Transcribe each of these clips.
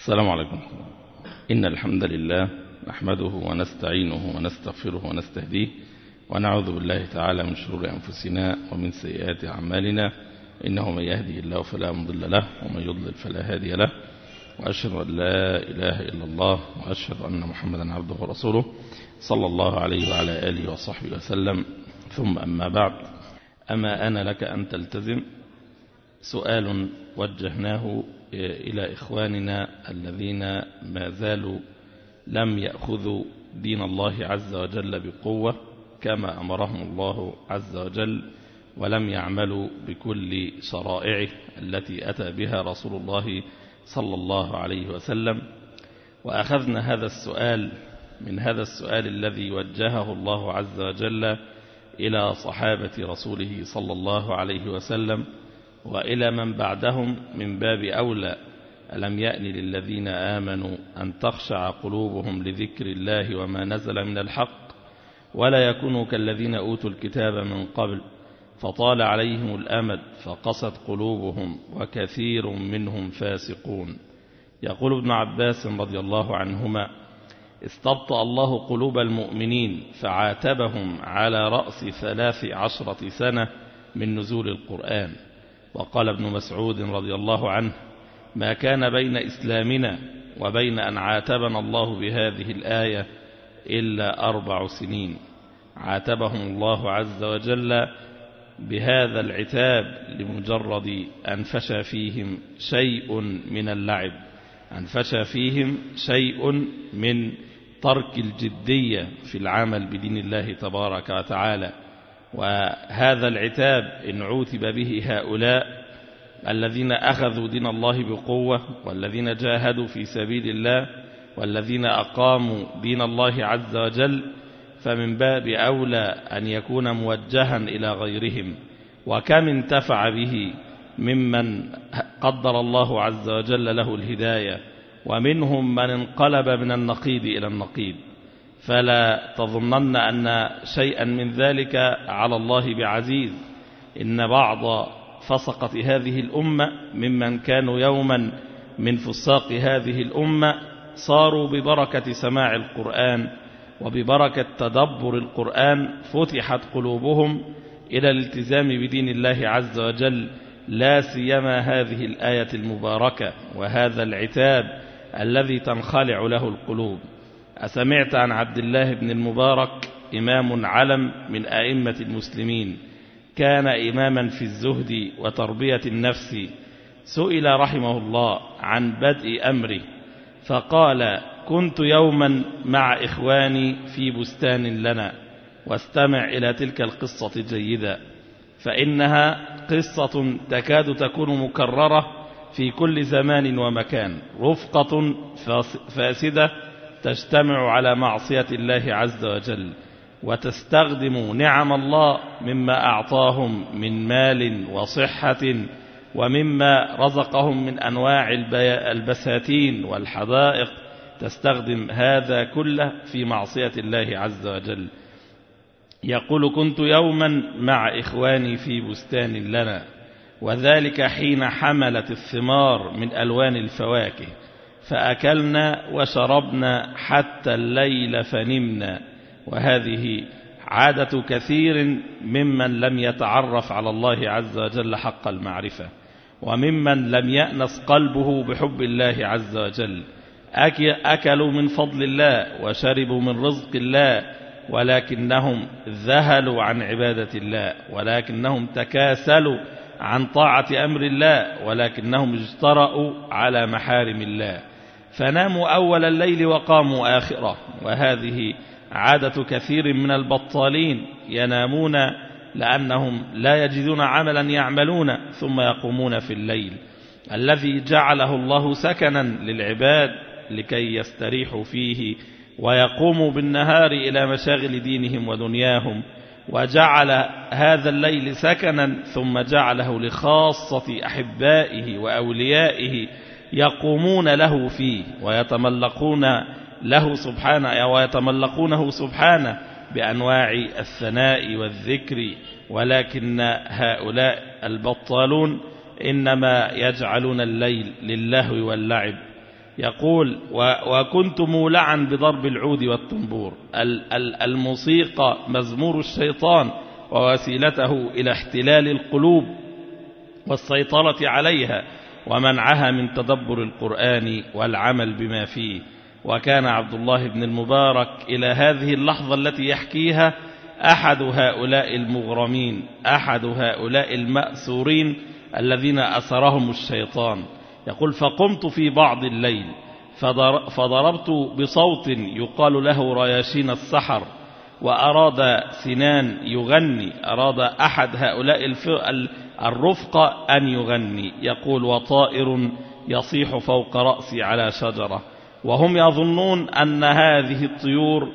السلام عليكم. إن الحمد لله نحمده ونستعينه ونستغفره ونستهديه ونعوذ بالله تعالى من شرور أنفسنا ومن سيئات أعمالنا، إنه من يهدي الله فلا مضل له ومن يضلل فلا هادي له، وأشهد أن لا إله إلا الله وأشهد أن محمدا عبده ورسوله صلى الله عليه وعلى آله وصحبه وسلم. ثم أما بعد، أما أنا لك أن تلتزم سؤال وجهناه إلى إخواننا الذين ما زالوا لم يأخذوا دين الله عز وجل بقوة كما أمرهم الله عز وجل، ولم يعملوا بكل شرائعه التي أتى بها رسول الله صلى الله عليه وسلم. وأخذنا هذا السؤال من هذا السؤال الذي وجهه الله عز وجل إلى صحابة رسوله صلى الله عليه وسلم وإلى من بعدهم من باب أولى: ألم يأن للذين آمنوا أن تخشع قلوبهم لذكر الله وما نزل من الحق ولا يكونوا كالذين أوتوا الكتاب من قبل فطال عليهم الأمد فقست قلوبهم وكثير منهم فاسقون. يقول ابن عباس رضي الله عنهما: استبطأ الله قلوب المؤمنين فعاتبهم على رأس 13 سنة من نزول القرآن. وقال ابن مسعود رضي الله عنه: ما كان بين إسلامنا وبين أن عاتبنا الله بهذه الآية إلا 4 سنين. عاتبهم الله عز وجل بهذا العتاب لمجرد أن فشى فيهم شيء من اللعب، أن فشى فيهم شيء من ترك الجدية في العمل بدين الله تبارك وتعالى. وهذا العتاب إن عوتب به هؤلاء الذين أخذوا دين الله بقوة، والذين جاهدوا في سبيل الله، والذين أقاموا دين الله عز وجل، فمن باب أولى أن يكون موجها إلى غيرهم. وكم انتفع به ممن قدر الله عز وجل له الهداية، ومنهم من انقلب من النقيض إلى النقيض. فلا تظنن أن شيئا من ذلك على الله بعزيز. إن بعض فسقة هذه الأمة ممن كانوا يوما من فساق هذه الأمة صاروا ببركة سماع القرآن وببركة تدبر القرآن فتحت قلوبهم إلى الالتزام بدين الله عز وجل، لا سيما هذه الآية المباركة وهذا العتاب الذي تنخلع له القلوب. أسمعت عن عبد الله بن المبارك، إمام علم من أئمة المسلمين، كان إماما في الزهد وتربية النفس. سئل رحمه الله عن بدء أمره فقال: كنت يوما مع إخواني في بستان لنا، واستمع إلى تلك القصة جيدا، فإنها قصة تكاد تكون مكررة في كل زمان ومكان. رفقة فاسدة تجتمع على معصية الله عز وجل وتستخدم نعم الله مما أعطاهم من مال وصحة ومما رزقهم من أنواع البساتين والحدائق، تستخدم هذا كله في معصية الله عز وجل. يقول: كنت يوما مع إخواني في بستان لنا، وذلك حين حملت الثمار من ألوان الفواكه، فأكلنا وشربنا حتى الليل فنمنا. وهذه عادة كثير ممن لم يتعرف على الله عز وجل حق المعرفة، وممن لم يأنس قلبه بحب الله عز وجل. أكلوا من فضل الله وشربوا من رزق الله، ولكنهم ذهلوا عن عبادة الله، ولكنهم تكاسلوا عن طاعة أمر الله، ولكنهم اجترأوا على محارم الله، فناموا أول الليل وقاموا آخره. وهذه عادة كثير من البطالين، ينامون لأنهم لا يجدون عملا يعملون ثم يقومون في الليل الذي جعله الله سكنا للعباد لكي يستريحوا فيه ويقوموا بالنهار إلى مشاغل دينهم ودنياهم، وجعل هذا الليل سكنا ثم جعله لخاصة أحبائه وأوليائه يقومون له فيه ويتملقونه سبحانه بأنواع الثناء والذكر. ولكن هؤلاء البطالون إنما يجعلون الليل للهو واللعب، يقول وكنت مولعا بضرب العود والطنبور. الموسيقى مزمور الشيطان ووسيلته إلى احتلال القلوب والسيطرة عليها ومنعها من تدبر القرآن والعمل بما فيه. وكان عبد الله بن المبارك إلى هذه اللحظة التي يحكيها أحد هؤلاء المغرمين، أحد هؤلاء المأسورين الذين أسرهم الشيطان. يقول فقمت في بعض الليل فضربت بصوت يقال له رياشين السحر، وأراد سنان يغني، أراد أحد هؤلاء الرفقة أن يغني. يقول وطائر يصيح فوق رأسي على شجرة، وهم يظنون أن هذه الطيور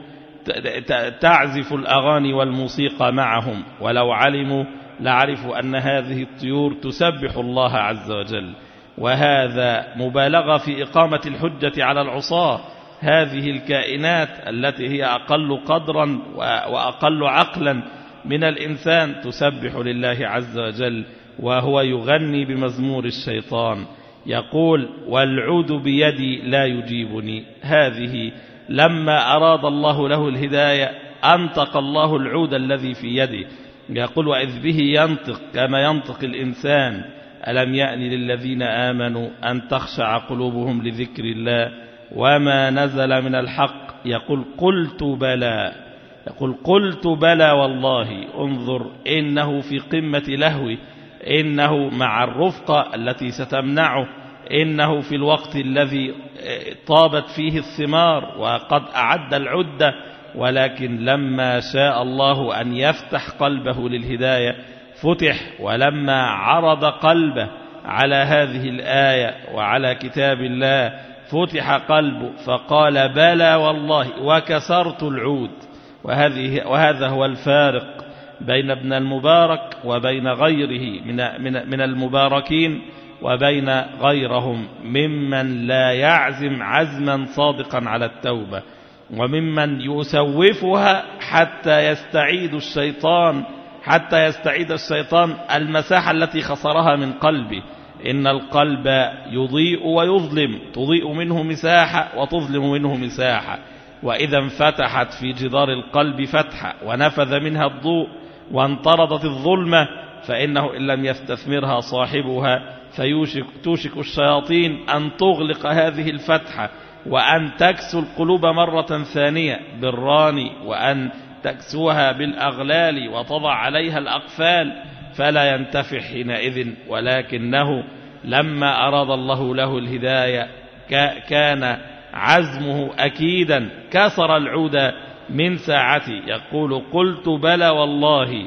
تعزف الأغاني والموسيقى معهم، ولو علموا لعرفوا أن هذه الطيور تسبح الله عز وجل. وهذا مبالغة في إقامة الحجة على العصاة. هذه الكائنات التي هي أقل قدرا وأقل عقلا من الإنسان تسبح لله عز وجل وهو يغني بمزمور الشيطان. يقول والعود بيدي لا يجيبني. هذه لما أراد الله له الهداية أنطق الله العود الذي في يده. يقول وإذ به ينطق كما ينطق الإنسان. ألم يأن للذين آمنوا أن تخشع قلوبهم لذكر الله وما نزل من الحق. يقول قلت بلى، يقول قلت بلى والله. انظر إنه في قمة لهوه، إنه مع الرفقة التي ستمنعه، إنه في الوقت الذي طابت فيه الثمار وقد أعد العدة، ولكن لما شاء الله أن يفتح قلبه للهداية فتح. ولما عرض قلبه على هذه الآية وعلى كتاب الله فتح قلبه فقال بلى والله وكسرت العود. وهذا هو الفارق بين ابن المبارك وبين غيره من المباركين وبين غيرهم ممن لا يعزم عزما صادقا على التوبة، وممن يسوفها حتى يستعيد الشيطان المساحة التي خسرها من قلبه. إن القلب يضيء ويظلم، تضيء منه مساحة وتظلم منه مساحة، وإذا انفتحت في جدار القلب فتحة ونفذ منها الضوء وانطردت الظلمة فإنه إن لم يستثمرها صاحبها توشك الشياطين أن تغلق هذه الفتحة وأن تكسو القلوب مرة ثانية بالران، وأن تكسوها بالأغلال وتضع عليها الأقفال، فلا ينتفع حينئذ. ولكنه لما أراد الله له الهداية كان عزمه أكيدا، كسر العود من ساعتي. يقول قلت بلى والله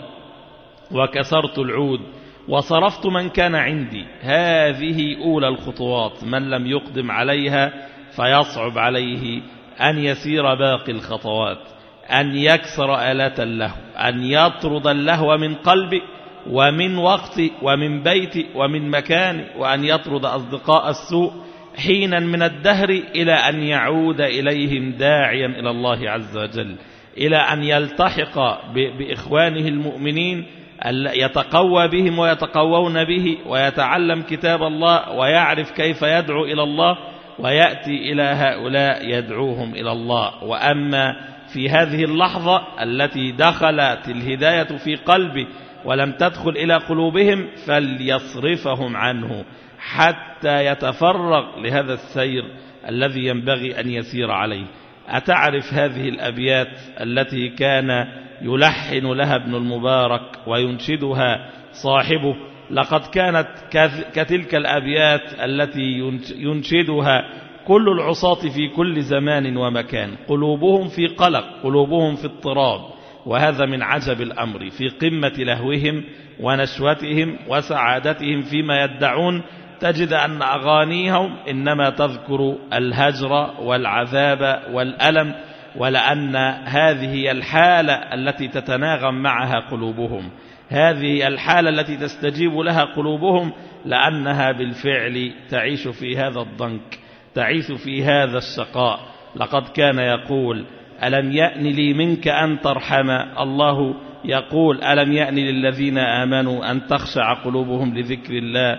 وكسرت العود وصرفت من كان عندي. هذه أولى الخطوات، من لم يقدم عليها فيصعب عليه أن يسير باقي الخطوات، أن يكسر آلات اللهو، أن يطرد اللهو من قلبه ومن وقته ومن بيته ومن مكانه، وأن يطرد أصدقاء السوء حينا من الدهر إلى أن يعود إليهم داعيا إلى الله عز وجل، إلى أن يلتحق بإخوانه المؤمنين يتقوى بهم ويتقوون به، ويتعلم كتاب الله ويعرف كيف يدعو إلى الله، ويأتي إلى هؤلاء يدعوهم إلى الله. وأما في هذه اللحظة التي دخلت الهداية في قلبه ولم تدخل إلى قلوبهم فليصرفهم عنه حتى يتفرغ لهذا السير الذي ينبغي أن يسير عليه. أتعرف هذه الأبيات التي كان يلحن لها ابن المبارك وينشدها صاحبه؟ لقد كانت كتلك الأبيات التي ينشدها كل العصاة في كل زمان ومكان، قلوبهم في قلق، قلوبهم في اضطراب. وهذا من عجب الأمر، في قمة لهوهم ونشوتهم وسعادتهم فيما يدعون تجد أن أغانيهم إنما تذكر الهجر والعذاب والألم، ولأن هذه الحالة التي تتناغم معها قلوبهم، هذه الحالة التي تستجيب لها قلوبهم، لأنها بالفعل تعيش في هذا الضنك، تعيش في هذا الشقاء. لقد كان يقول ألم يأن لي منك أن ترحم، الله يقول ألم يأن للذين آمنوا أن تخشع قلوبهم لذكر الله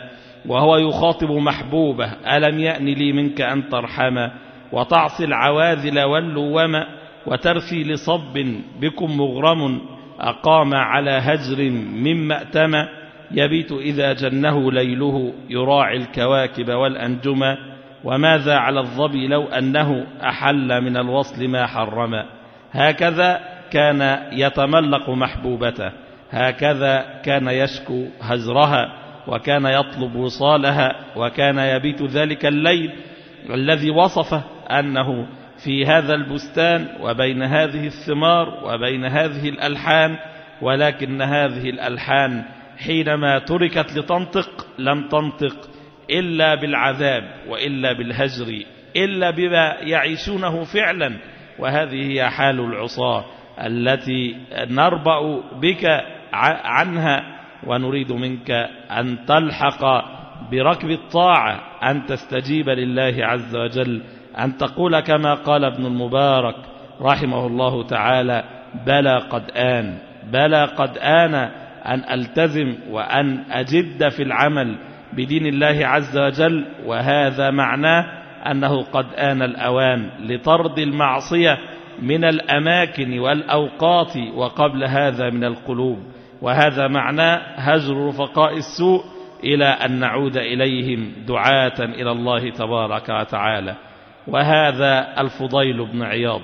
وهو يخاطب محبوبه: ألم يأن لي منك أن ترحم وتعصي العواذل واللوم وترثي لصب بكم مغرم أقام على هجر مما أتم يبيت إذا جنه ليله يراعي الكواكب والأنجم وماذا على الظبي لو أنه أحل من الوصل ما حرم. هكذا كان يتملق محبوبته، هكذا كان يشكو هجرها وكان يطلب وصالها، وكان يبيت ذلك الليل الذي وصفه أنه في هذا البستان وبين هذه الثمار وبين هذه الألحان، ولكن هذه الألحان حينما تركت لتنطق لم تنطق إلا بالعذاب وإلا بالهجر إلا بما يعيشونه فعلا. وهذه هي حال العصاة التي نربأ بك عنها، ونريد منك أن تلحق بركب الطاعة، أن تستجيب لله عز وجل، أن تقول كما قال ابن المبارك رحمه الله تعالى: بلى قد آن، بلى قد آن أن ألتزم وأن أجد في العمل بدين الله عز وجل. وهذا معناه أنه قد آن الأوان لطرد المعصية من الأماكن والأوقات وقبل هذا من القلوب، وهذا معناه هجر رفقاء السوء إلى أن نعود إليهم دعاة إلى الله تبارك وتعالى. وهذا الفضيل بن عياض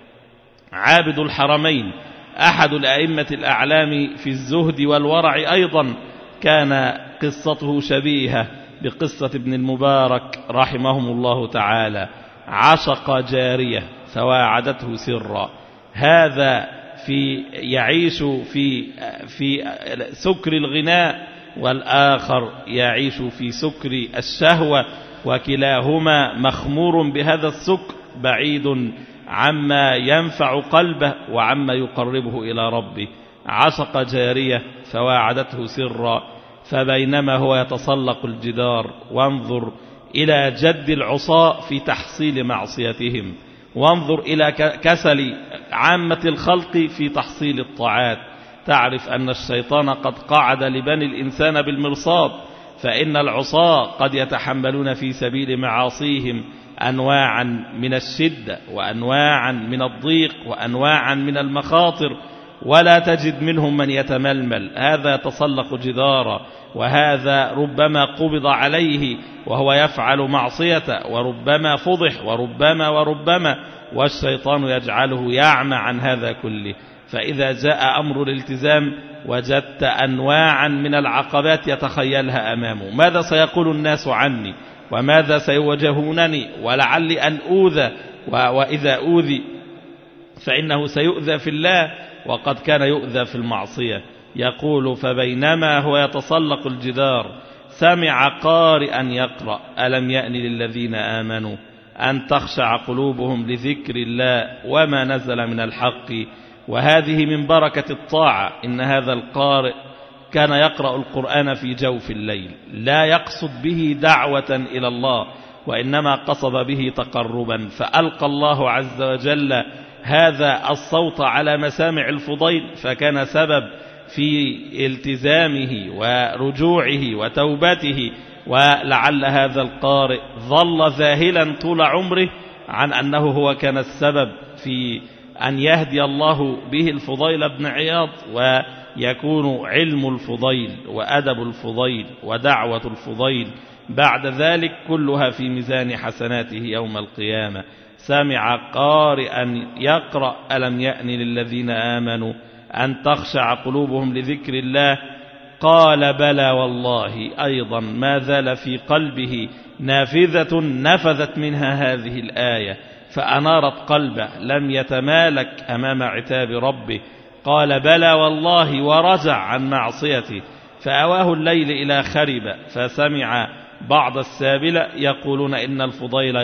عابد الحرمين، أحد الأئمة الأعلام في الزهد والورع أيضا، كان قصته شبيهة بقصة ابن المبارك رحمهم الله تعالى. عشق جارية فواعدته سرا، هذا يعيش في سكر الغناء، والآخر يعيش في سكر الشهوة، وكلاهما مخمور بهذا السكر، بعيد عما ينفع قلبه وعما يقربه إلى ربه. عشق جارية فواعدته سرا، فبينما هو يتسلق الجدار، وانظر إلى جد العصاة في تحصيل معصيتهم، وانظر إلى كسل عامة الخلق في تحصيل الطاعات، تعرف أن الشيطان قد قعد لبني الإنسان بالمرصاد، فإن العصاة قد يتحملون في سبيل معاصيهم أنواعا من الشدة وأنواعا من الضيق وأنواعا من المخاطر، ولا تجد منهم من يتململ. هذا يتسلق جدارا، وهذا ربما قبض عليه وهو يفعل معصية، وربما فضح، وربما والشيطان يجعله يعمى عن هذا كله. فإذا جاء أمر الالتزام وجدت أنواعا من العقبات يتخيلها أمامه: ماذا سيقول الناس عني، وماذا سيوجهونني، ولعلي أن أوذى، وإذا أوذي فإنه سيؤذى في الله وقد كان يؤذى في المعصية. يقول: فبينما هو يتسلق الجدار سمع قارئا يقرأ: ألم يأن للذين آمنوا أن تخشع قلوبهم لذكر الله وما نزل من الحق. وهذه من بركة الطاعة، إن هذا القارئ كان يقرأ القرآن في جوف الليل، لا يقصد به دعوة إلى الله، وإنما قصد به تقربا، فألقى الله عز وجل هذا الصوت على مسامع الفضيل، فكان سبب في التزامه ورجوعه وتوبته. ولعل هذا القارئ ظل ذاهلا طول عمره عن أنه هو كان السبب في أن يهدي الله به الفضيل بن عياض، ويكون علم الفضيل وأدب الفضيل ودعوة الفضيل بعد ذلك كلها في ميزان حسناته يوم القيامة. سمع قارئا يقرأ: ألم يأن للذين آمنوا أن تخشع قلوبهم لذكر الله. قال: بلى والله. أيضا ما زال في قلبه نافذة نفذت منها هذه الآية فأنارت قلبه، لم يتمالك أمام عتاب ربه. قال: بلى والله، ورجع عن معصيته. فأواه الليل إلى خرب، فسمع بعض السابلة يقولون إن الفضيل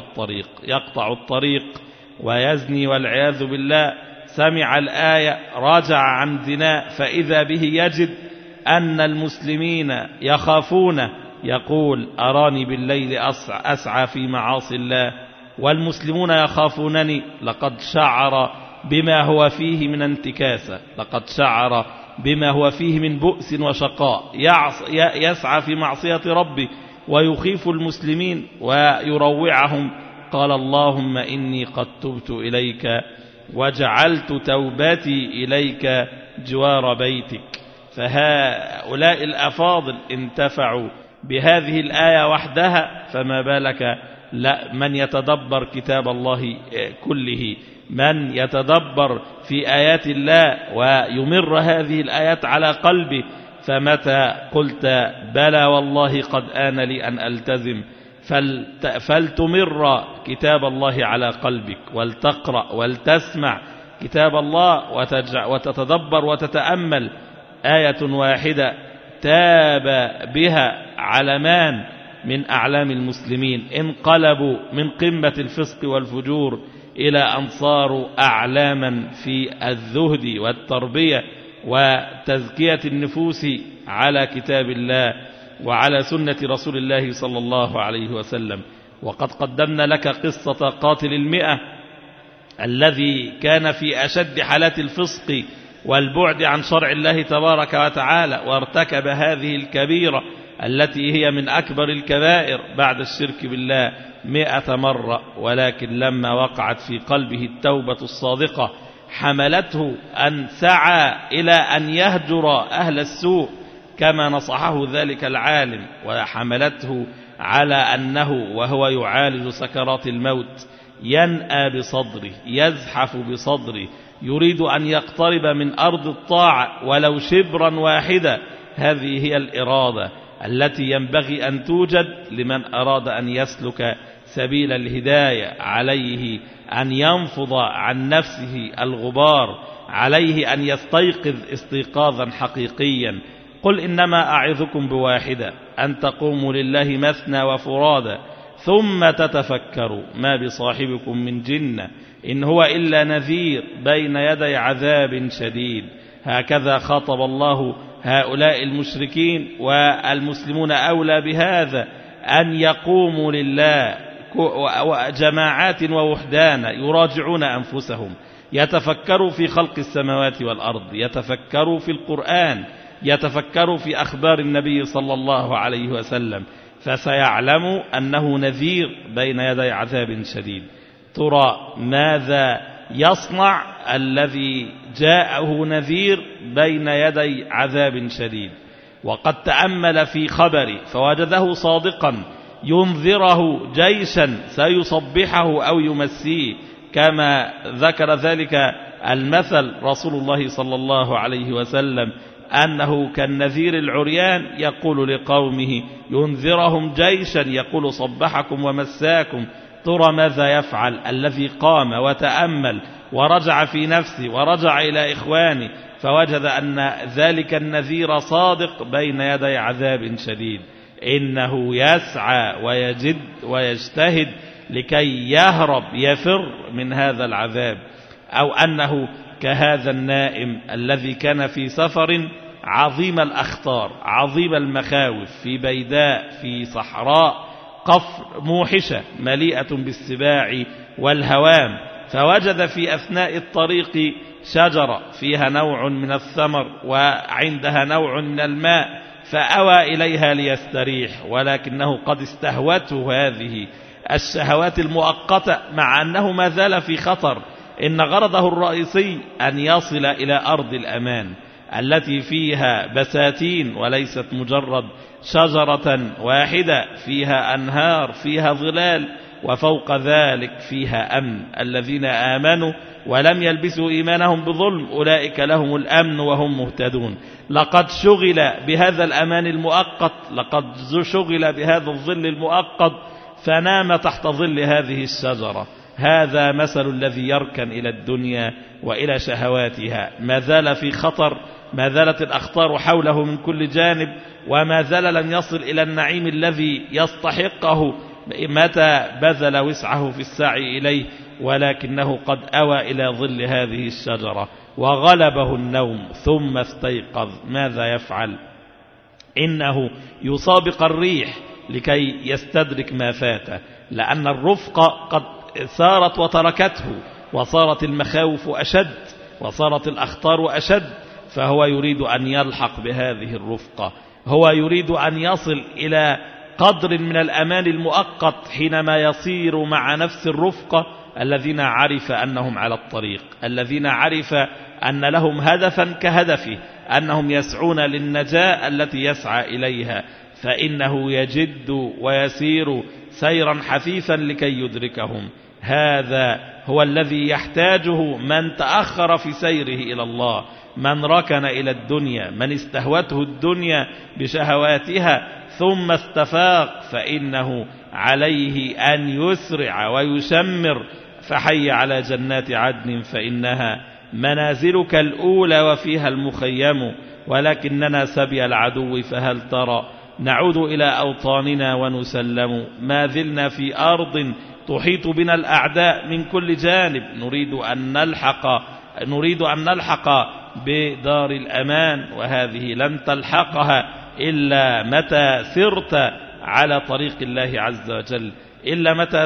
يقطع الطريق ويزني والعياذ بالله. سمع الآية، رجع عن زنا، فإذا به يجد أن المسلمين يخافون، يقول: أراني بالليل أسعى في معاصي الله والمسلمون يخافونني. لقد شعر بما هو فيه من انتكاسة، لقد شعر بما هو فيه من بؤس وشقاء، يسعى في معصية ربه ويخيف المسلمين ويروعهم، قال اللهم إني قد تبت إليك وجعلت توبتي إليك جوار بيتك. فهؤلاء الأفاضل انتفعوا بهذه الآية وحدها، فما بالك من يتدبر كتاب الله كله، من يتدبر في آيات الله ويمر هذه الآيات على قلبه. فمتى قلت بلى والله قد آن لي أن ألتزم، فلتمر كتاب الله على قلبك، ولتقرأ ولتسمع كتاب الله وتتدبر وتتأمل. آية واحدة تاب بها علمان من أعلام المسلمين، انقلبوا من قمة الفسق والفجور إلى أن صاروا أعلاما في الزهد والتربية وتزكية النفوس على كتاب الله وعلى سنة رسول الله صلى الله عليه وسلم. وقد قدمنا لك قصة قاتل 100 الذي كان في أشد حالات الفسق والبعد عن شرع الله تبارك وتعالى، وارتكب هذه الكبيرة التي هي من أكبر الكبائر بعد الشرك بالله 100 مرة، ولكن لما وقعت في قلبه التوبة الصادقة حملته أن سعى إلى أن يهجر أهل السوء كما نصحه ذلك العالم، وحملته على أنه وهو يعالج سكرات الموت ينأى بصدره، يزحف بصدره، يريد أن يقترب من أرض الطاعة ولو شبرا واحدا. هذه هي الإرادة التي ينبغي أن توجد لمن أراد أن يسلك سبيل الهداية. عليه أن ينفض عن نفسه الغبار، عليه أن يستيقظ استيقاظا حقيقيا. قل إنما أعظكم بواحدة، أن تقوموا لله مثنى وفرادا ثم تتفكروا ما بصاحبكم من جنة إن هو إلا نذير بين يدي عذاب شديد. هكذا خاطب الله هؤلاء المشركين، والمسلمون أولى بهذا، أن يقوموا لله جماعات ووحدانا، يراجعون أنفسهم، يتفكروا في خلق السماوات والأرض، يتفكروا في القرآن، يتفكروا في أخبار النبي صلى الله عليه وسلم، فسيعلموا أنه نذير بين يدي عذاب شديد. ترى ماذا يصنع الذي جاءه نذير بين يدي عذاب شديد؟ وقد تأمل في خبره فوجده صادقا، ينذره جيشا سيصبحه أو يمسيه، كما ذكر ذلك المثل رسول الله صلى الله عليه وسلم، أنه كالنذير العريان يقول لقومه، ينذرهم جيشا يقول صبحكم ومساكم. ترى ماذا يفعل الذي قام وتأمل ورجع في نفسه ورجع إلى إخوانه، فوجد أن ذلك النذير صادق بين يدي عذاب شديد. إنه يسعى ويجد ويجتهد لكي يهرب يفر من هذا العذاب، أو أنه كهذا النائم الذي كان في سفر عظيم الأخطار عظيم المخاوف، في بيداء في صحراء قفر موحشة مليئة بالسباع والهوام، فوجد في أثناء الطريق شجرة فيها نوع من الثمر وعندها نوع من الماء، فأوى إليها ليستريح، ولكنه قد استهوته هذه الشهوات المؤقتة مع أنه ما زال في خطر. إن غرضه الرئيسي أن يصل إلى أرض الأمان التي فيها بساتين وليست مجرد شجرة واحدة، فيها أنهار، فيها ظلال، وفوق ذلك فيها أمن. الذين آمنوا ولم يلبسوا إيمانهم بظلم أولئك لهم الأمن وهم مهتدون. لقد شغل بهذا الأمان المؤقت، لقد شغل بهذا الظل المؤقت، فنام تحت ظل هذه الشجرة. هذا مثل الذي يركن إلى الدنيا وإلى شهواتها، ما زال في خطر، ما زالت الأخطار حوله من كل جانب، وما زال لن يصل إلى النعيم الذي يستحقه متى بذل وسعه في السعي إليه، ولكنه قد أوى إلى ظل هذه الشجرة وغلبه النوم ثم استيقظ. ماذا يفعل؟ إنه يسابق الريح لكي يستدرك ما فاته، لأن الرفقة قد سارت وتركته، وصارت المخاوف أشد، وصارت الأخطار أشد، فهو يريد أن يلحق بهذه الرفقة، هو يريد أن يصل إلى قدر من الأمان المؤقت حينما يصير مع نفس الرفقة الذين عرف أنهم على الطريق، الذين عرف أن لهم هدفا كهدفه، أنهم يسعون للنجاة التي يسعى إليها، فإنه يجد ويسير سيرا حثيثا لكي يدركهم. هذا هو الذي يحتاجه من تأخر في سيره إلى الله، من ركن إلى الدنيا، من استهوته الدنيا بشهواتها ثم استفاق، فإنه عليه أن يسرع ويشمر. فحي على جنات عدن فإنها منازلك الأولى وفيها المخيم، ولكننا سبي العدو فهل ترى نعود إلى أوطاننا ونسلم. ما زلنا في أرض تحيط بنا الأعداء من كل جانب، نريد أن نلحق بدار الأمان، وهذه لن تلحقها إلا متى سرت على طريق الله عز وجل، إلا متى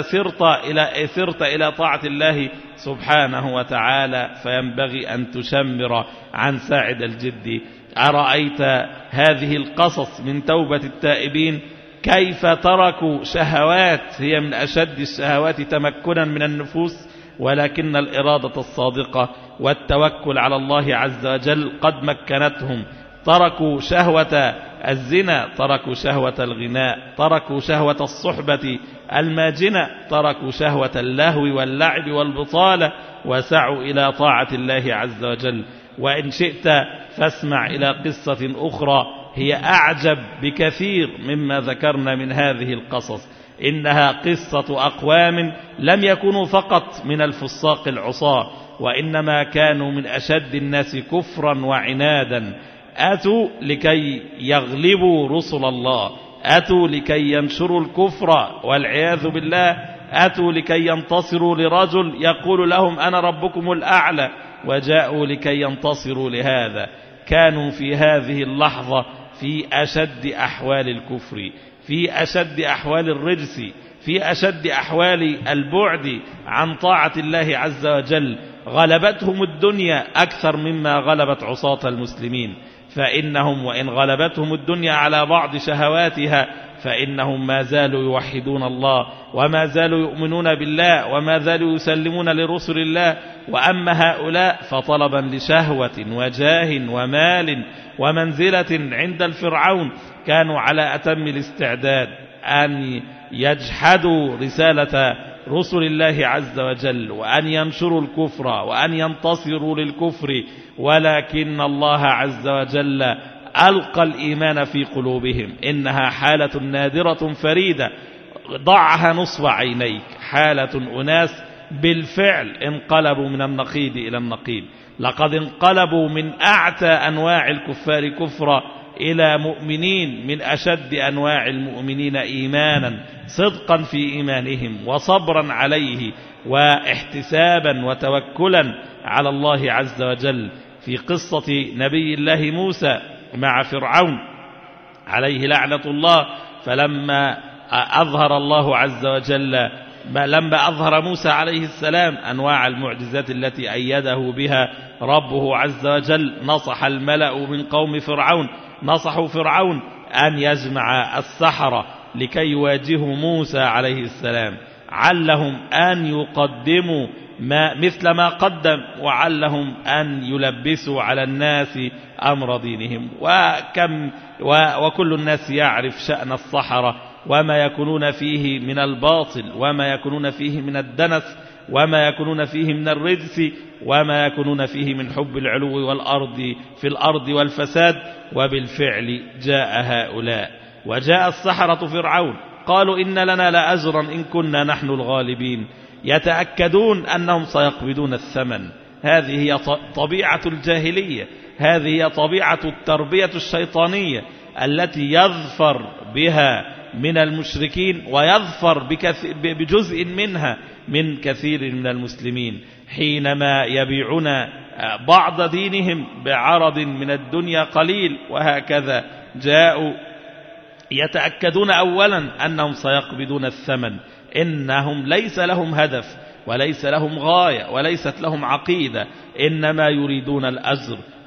سرت إلى طاعة الله سبحانه وتعالى، فينبغي أن تشمر عن ساعد الجد. أرأيت هذه القصص من توبة التائبين كيف تركوا شهوات هي من أشد الشهوات تمكنا من النفوس، ولكن الإرادة الصادقة والتوكل على الله عز وجل قد مكنتهم. تركوا شهوة الزنا، تركوا شهوة الغناء، تركوا شهوة الصحبة الماجنة، تركوا شهوة اللهو واللعب والبطالة، وسعوا إلى طاعة الله عز وجل. وإن شئت فاسمع إلى قصة أخرى هي أعجب بكثير مما ذكرنا من هذه القصص. إنها قصة أقوام لم يكونوا فقط من الفساق العصاة، وإنما كانوا من أشد الناس كفرا وعنادا. أتوا لكي يغلبوا رسل الله، أتوا لكي ينشروا الكفر والعياذ بالله، أتوا لكي ينتصروا لرجل يقول لهم أنا ربكم الأعلى، وجاءوا لكي ينتصروا لهذا. كانوا في هذه اللحظة في أشد أحوال الكفر، في أشد أحوال الرجس، في أشد أحوال البعد عن طاعة الله عز وجل. غلبتهم الدنيا أكثر مما غلبت عصاة المسلمين، فإنهم وإن غلبتهم الدنيا على بعض شهواتها فإنهم ما زالوا يوحدون الله، وما زالوا يؤمنون بالله، وما زالوا يسلمون لرسل الله. وأما هؤلاء فطلبا لشهوة وجاه ومال ومنزلة عند الفرعون كانوا على أتم الاستعداد أن يجحدوا رسالة رسل الله عز وجل، وأن ينشروا الكفر، وأن ينتصروا للكفر. ولكن الله عز وجل ألقى الإيمان في قلوبهم. إنها حالة نادرة فريدة، ضعها نصب عينيك، حالة أناس بالفعل انقلبوا من النقيض إلى النقيض. لقد انقلبوا من أعتى أنواع الكفار كفرا إلى مؤمنين من أشد أنواع المؤمنين إيمانا، صدقا في إيمانهم وصبرا عليه واحتسابا وتوكلا على الله عز وجل. في قصة نبي الله موسى مع فرعون عليه لعنة الله، فلما أظهر الله عز وجل، لما أظهر موسى عليه السلام أنواع المعجزات التي أيده بها ربه عز وجل، نصح الملأ من قوم فرعون، نصحوا فرعون أن يجمع السحرة لكي يواجهوا موسى عليه السلام، علهم أن يقدموا مثل ما قدم، وعلهم أن يلبسوا على الناس أمر دينهم. وكل الناس يعرف شأن السحرة وما يكونون فيه من الباطل، وما يكونون فيه من الدنس، وما يكونون فيه من الرجس، وما يكونون فيه من حب العلو والأرض في الأرض والفساد. وبالفعل جاء هؤلاء، وجاء السحرة فرعون، قالوا إن لنا لأجرا إن كنا نحن الغالبين، يتأكدون أنهم سيقبضون الثمن. هذه هي طبيعة الجاهلية، هذه هي طبيعة التربية الشيطانية التي يظفر بها من المشركين ويظفر بجزء منها من كثير من المسلمين، حينما يبيعون بعض دينهم بعرض من الدنيا قليل. وهكذا جاءوا يتأكدون أولا أنهم سيقبضون الثمن، إنهم ليس لهم هدف وليس لهم غاية وليست لهم عقيدة، إنما يريدون الأجر.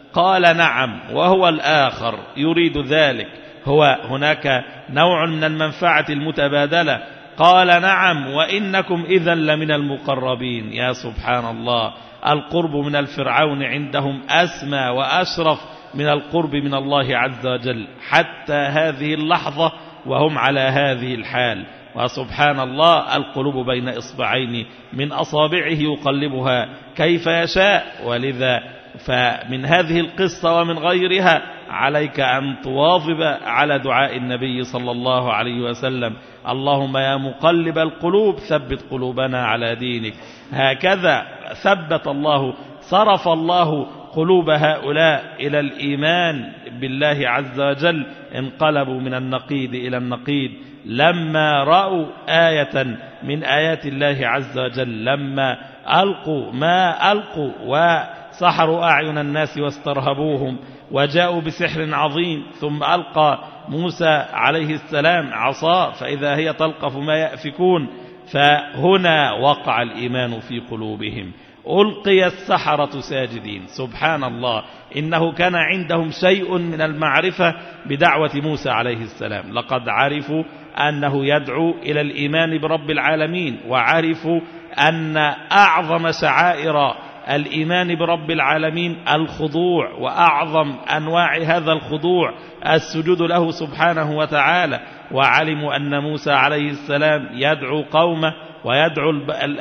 قال نعم، وهو الآخر يريد ذلك، هو هناك نوع من المنفعة المتبادلة. قال نعم وإنكم إذا لمن المقربين. يا سبحان الله، القرب من الفرعون عندهم أسمى وأشرف من القرب من الله عز وجل حتى هذه اللحظة وهم على هذه الحال. وسبحان الله، القلوب بين إصبعين من أصابعه يقلبها كيف يشاء. ولذا فمن هذه القصة ومن غيرها عليك أن تواظب على دعاء النبي صلى الله عليه وسلم: اللهم يا مقلب القلوب ثبت قلوبنا على دينك. هكذا ثبت الله، صرف الله قلوب هؤلاء إلى الإيمان بالله عز وجل، انقلبوا من النقيض إلى النقيض لما رأوا آية من آيات الله عز وجل، لما ألقوا ما ألقوا وسحروا أعين الناس واسترهبوهم وجاءوا بسحر عظيم. ثم ألقى موسى عليه السلام عصاه فإذا هي تلقف ما يأفكون، فهنا وقع الإيمان في قلوبهم. ألقي السحرة ساجدين. سبحان الله، إنه كان عندهم شيء من المعرفة بدعوة موسى عليه السلام. لقد عرفوا أنه يدعو إلى الإيمان برب العالمين، وعرفوا أن أعظم شعائر الإيمان برب العالمين الخضوع، وأعظم أنواع هذا الخضوع السجود له سبحانه وتعالى. وعلموا أن موسى عليه السلام يدعو قومه ويدعو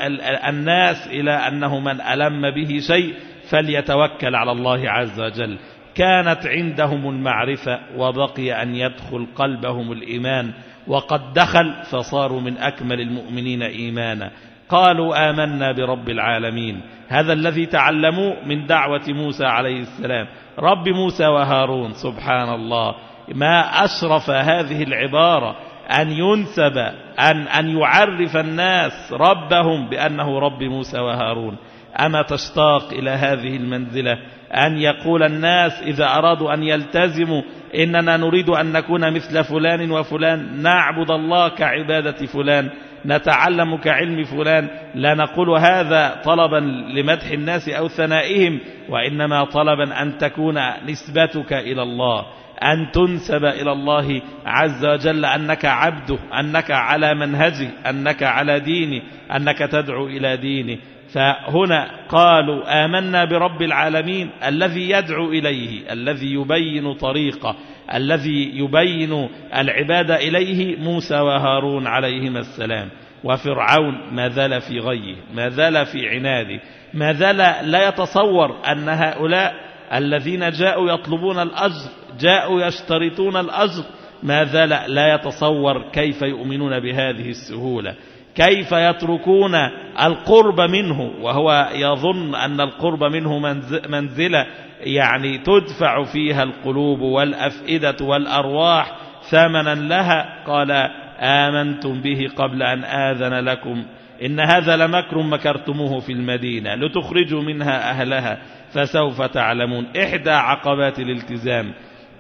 الناس إلى أنه من ألم به شيء فليتوكل على الله عز وجل. كانت عندهم المعرفة وبقي أن يدخل قلبهم الإيمان، وقد دخل فصاروا من أكمل المؤمنين إيمانا. قالوا آمنا برب العالمين، هذا الذي تعلموه من دعوة موسى عليه السلام، رب موسى وهارون. سبحان الله، ما أشرف هذه العبارة أن ينسب أن يعرف الناس ربهم بأنه رب موسى وهارون. أما تشتاق إلى هذه المنزلة أن يقول الناس إذا أرادوا أن يلتزموا إننا نريد أن نكون مثل فلان وفلان، نعبد الله كعبادة فلان، نتعلم كعلم فلان، لا نقول هذا طلبا لمدح الناس أو ثنائهم، وإنما طلبا أن تكون نسبتك إلى الله، أن تنسب إلى الله عز وجل أنك عبده، أنك على منهجه، أنك على دينه، أنك تدعو إلى دينه. فهنا قالوا آمنا برب العالمين الذي يدعو إليه، الذي يبين طريقه، الذي يبين العبادة إليه موسى وهارون عليهما السلام. وفرعون ما زال في غيه، ما زال في عناده، ما زال لا يتصور أن هؤلاء الذين جاءوا يطلبون الأجر، جاءوا يشترطون الأجر، ما زال لا يتصور كيف يؤمنون بهذه السهولة، كيف يتركون القرب منه، وهو يظن أن القرب منه منزلة يعني تدفع فيها القلوب والأفئدة والأرواح ثمنا لها. قال آمنتم به قبل أن آذن لكم إن هذا لمكر مكرتموه في المدينة لتخرجوا منها أهلها فسوف تعلمون. إحدى عقبات الالتزام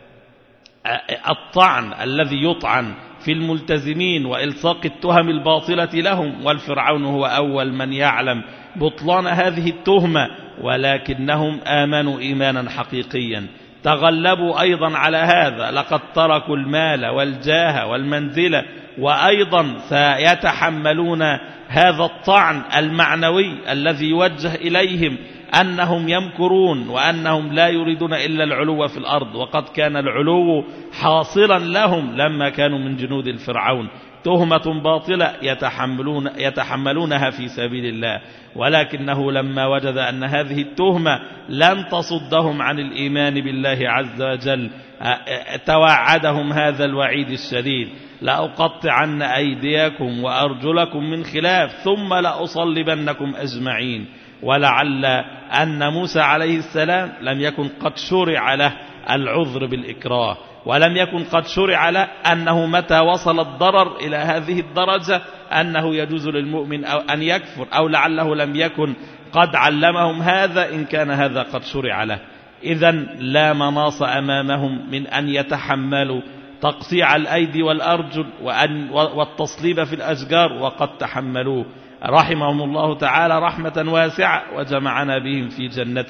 الطعن الذي يطعن في الملتزمين وإلصاق التهم الباطلة لهم، والفرعون هو أول من يعلم بطلان هذه التهمة، ولكنهم آمنوا إيمانا حقيقيا، تغلبوا أيضا على هذا، لقد تركوا المال والجاه والمنزلة، وأيضا سيتحملون هذا الطعن المعنوي الذي يوجه إليهم أنهم يمكرون وأنهم لا يريدون إلا العلو في الأرض، وقد كان العلو حاصلا لهم لما كانوا من جنود الفرعون. تهمة باطلة يتحملونها في سبيل الله، ولكنه لما وجد أن هذه التهمة لن تصدهم عن الإيمان بالله عز وجل توعدهم هذا الوعيد الشديد: لأقطعن أيديكم وأرجلكم من خلاف ثم لأصلبنكم أجمعين. ولعل أن موسى عليه السلام لم يكن قد شرع له العذر بالإكراه، ولم يكن قد شرع له أنه متى وصل الضرر إلى هذه الدرجة أنه يجوز للمؤمن أو أن يكفر، أو لعله لم يكن قد علمهم هذا إن كان هذا قد شرع له. إذن لا مناص أمامهم من أن يتحملوا تقطيع الأيدي والأرجل والتصليب في الأشجار، وقد تحملوه رحمهم الله تعالى رحمة واسعة وجمعنا بهم في جنته.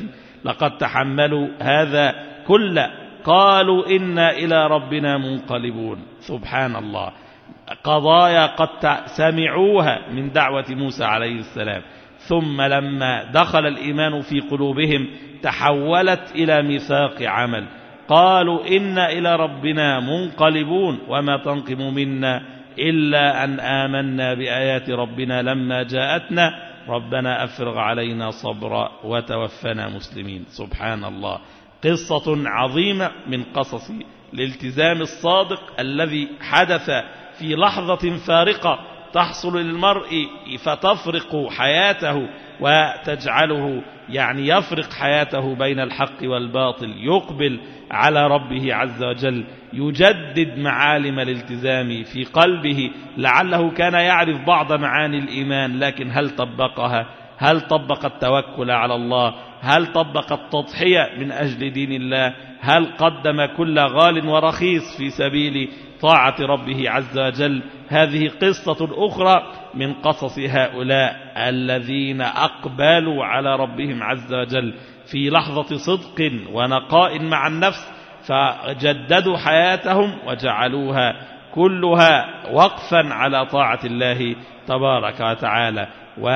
لقد تحملوا هذا كله. قالوا إنا إلى ربنا منقلبون. سبحان الله، قضايا قد سمعوها من دعوة موسى عليه السلام، ثم لما دخل الإيمان في قلوبهم تحولت إلى ميثاق عمل. قالوا إنا إلى ربنا منقلبون وما تنقم منا إلا أن آمنا بآيات ربنا لما جاءتنا ربنا أفرغ علينا صبرا وتوفنا مسلمين. سبحان الله، قصة عظيمة من قصص الالتزام الصادق الذي حدث في لحظة فارقة تحصل للمرء فتفرق حياته وتجعله يفرق حياته بين الحق والباطل، يقبل على ربه عز وجل، يجدد معالم الالتزام في قلبه. لعله كان يعرف بعض معاني الإيمان، لكن هل طبقها؟ هل طبق التوكل على الله؟ هل طبق التضحية من أجل دين الله؟ هل قدم كل غال ورخيص في سبيل طاعة ربه عز وجل؟ هذه قصة أخرى من قصص هؤلاء الذين أقبلوا على ربهم عز وجل في لحظة صدق ونقاء مع النفس، فجددوا حياتهم وجعلوها كلها وقفا على طاعة الله تبارك وتعالى.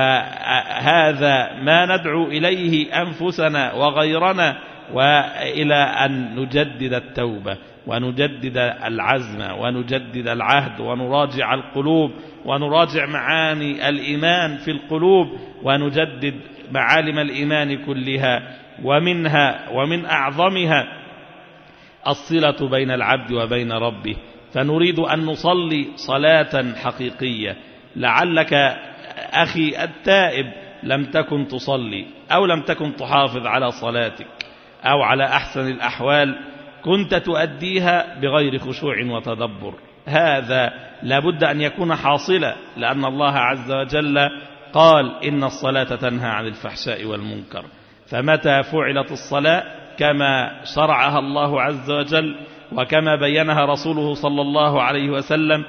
وهذا ما ندعو إليه أنفسنا وغيرنا، وإلى أن نجدد التوبة ونجدد العزم ونجدد العهد ونراجع القلوب ونراجع معاني الإيمان في القلوب ونجدد معالم الإيمان كلها، ومن أعظمها الصلة بين العبد وبين ربه. فنريد أن نصلي صلاة حقيقية. لعلك أخي التائب لم تكن تصلي أو لم تكن تحافظ على صلاتك، أو على أحسن الأحوال كنت تؤديها بغير خشوع وتدبر. هذا لابد أن يكون حاصلا، لأن الله عز وجل قال إن الصلاة تنهى عن الفحشاء والمنكر. فمتى فعلت الصلاة كما شرعها الله عز وجل وكما بينها رسوله صلى الله عليه وسلم،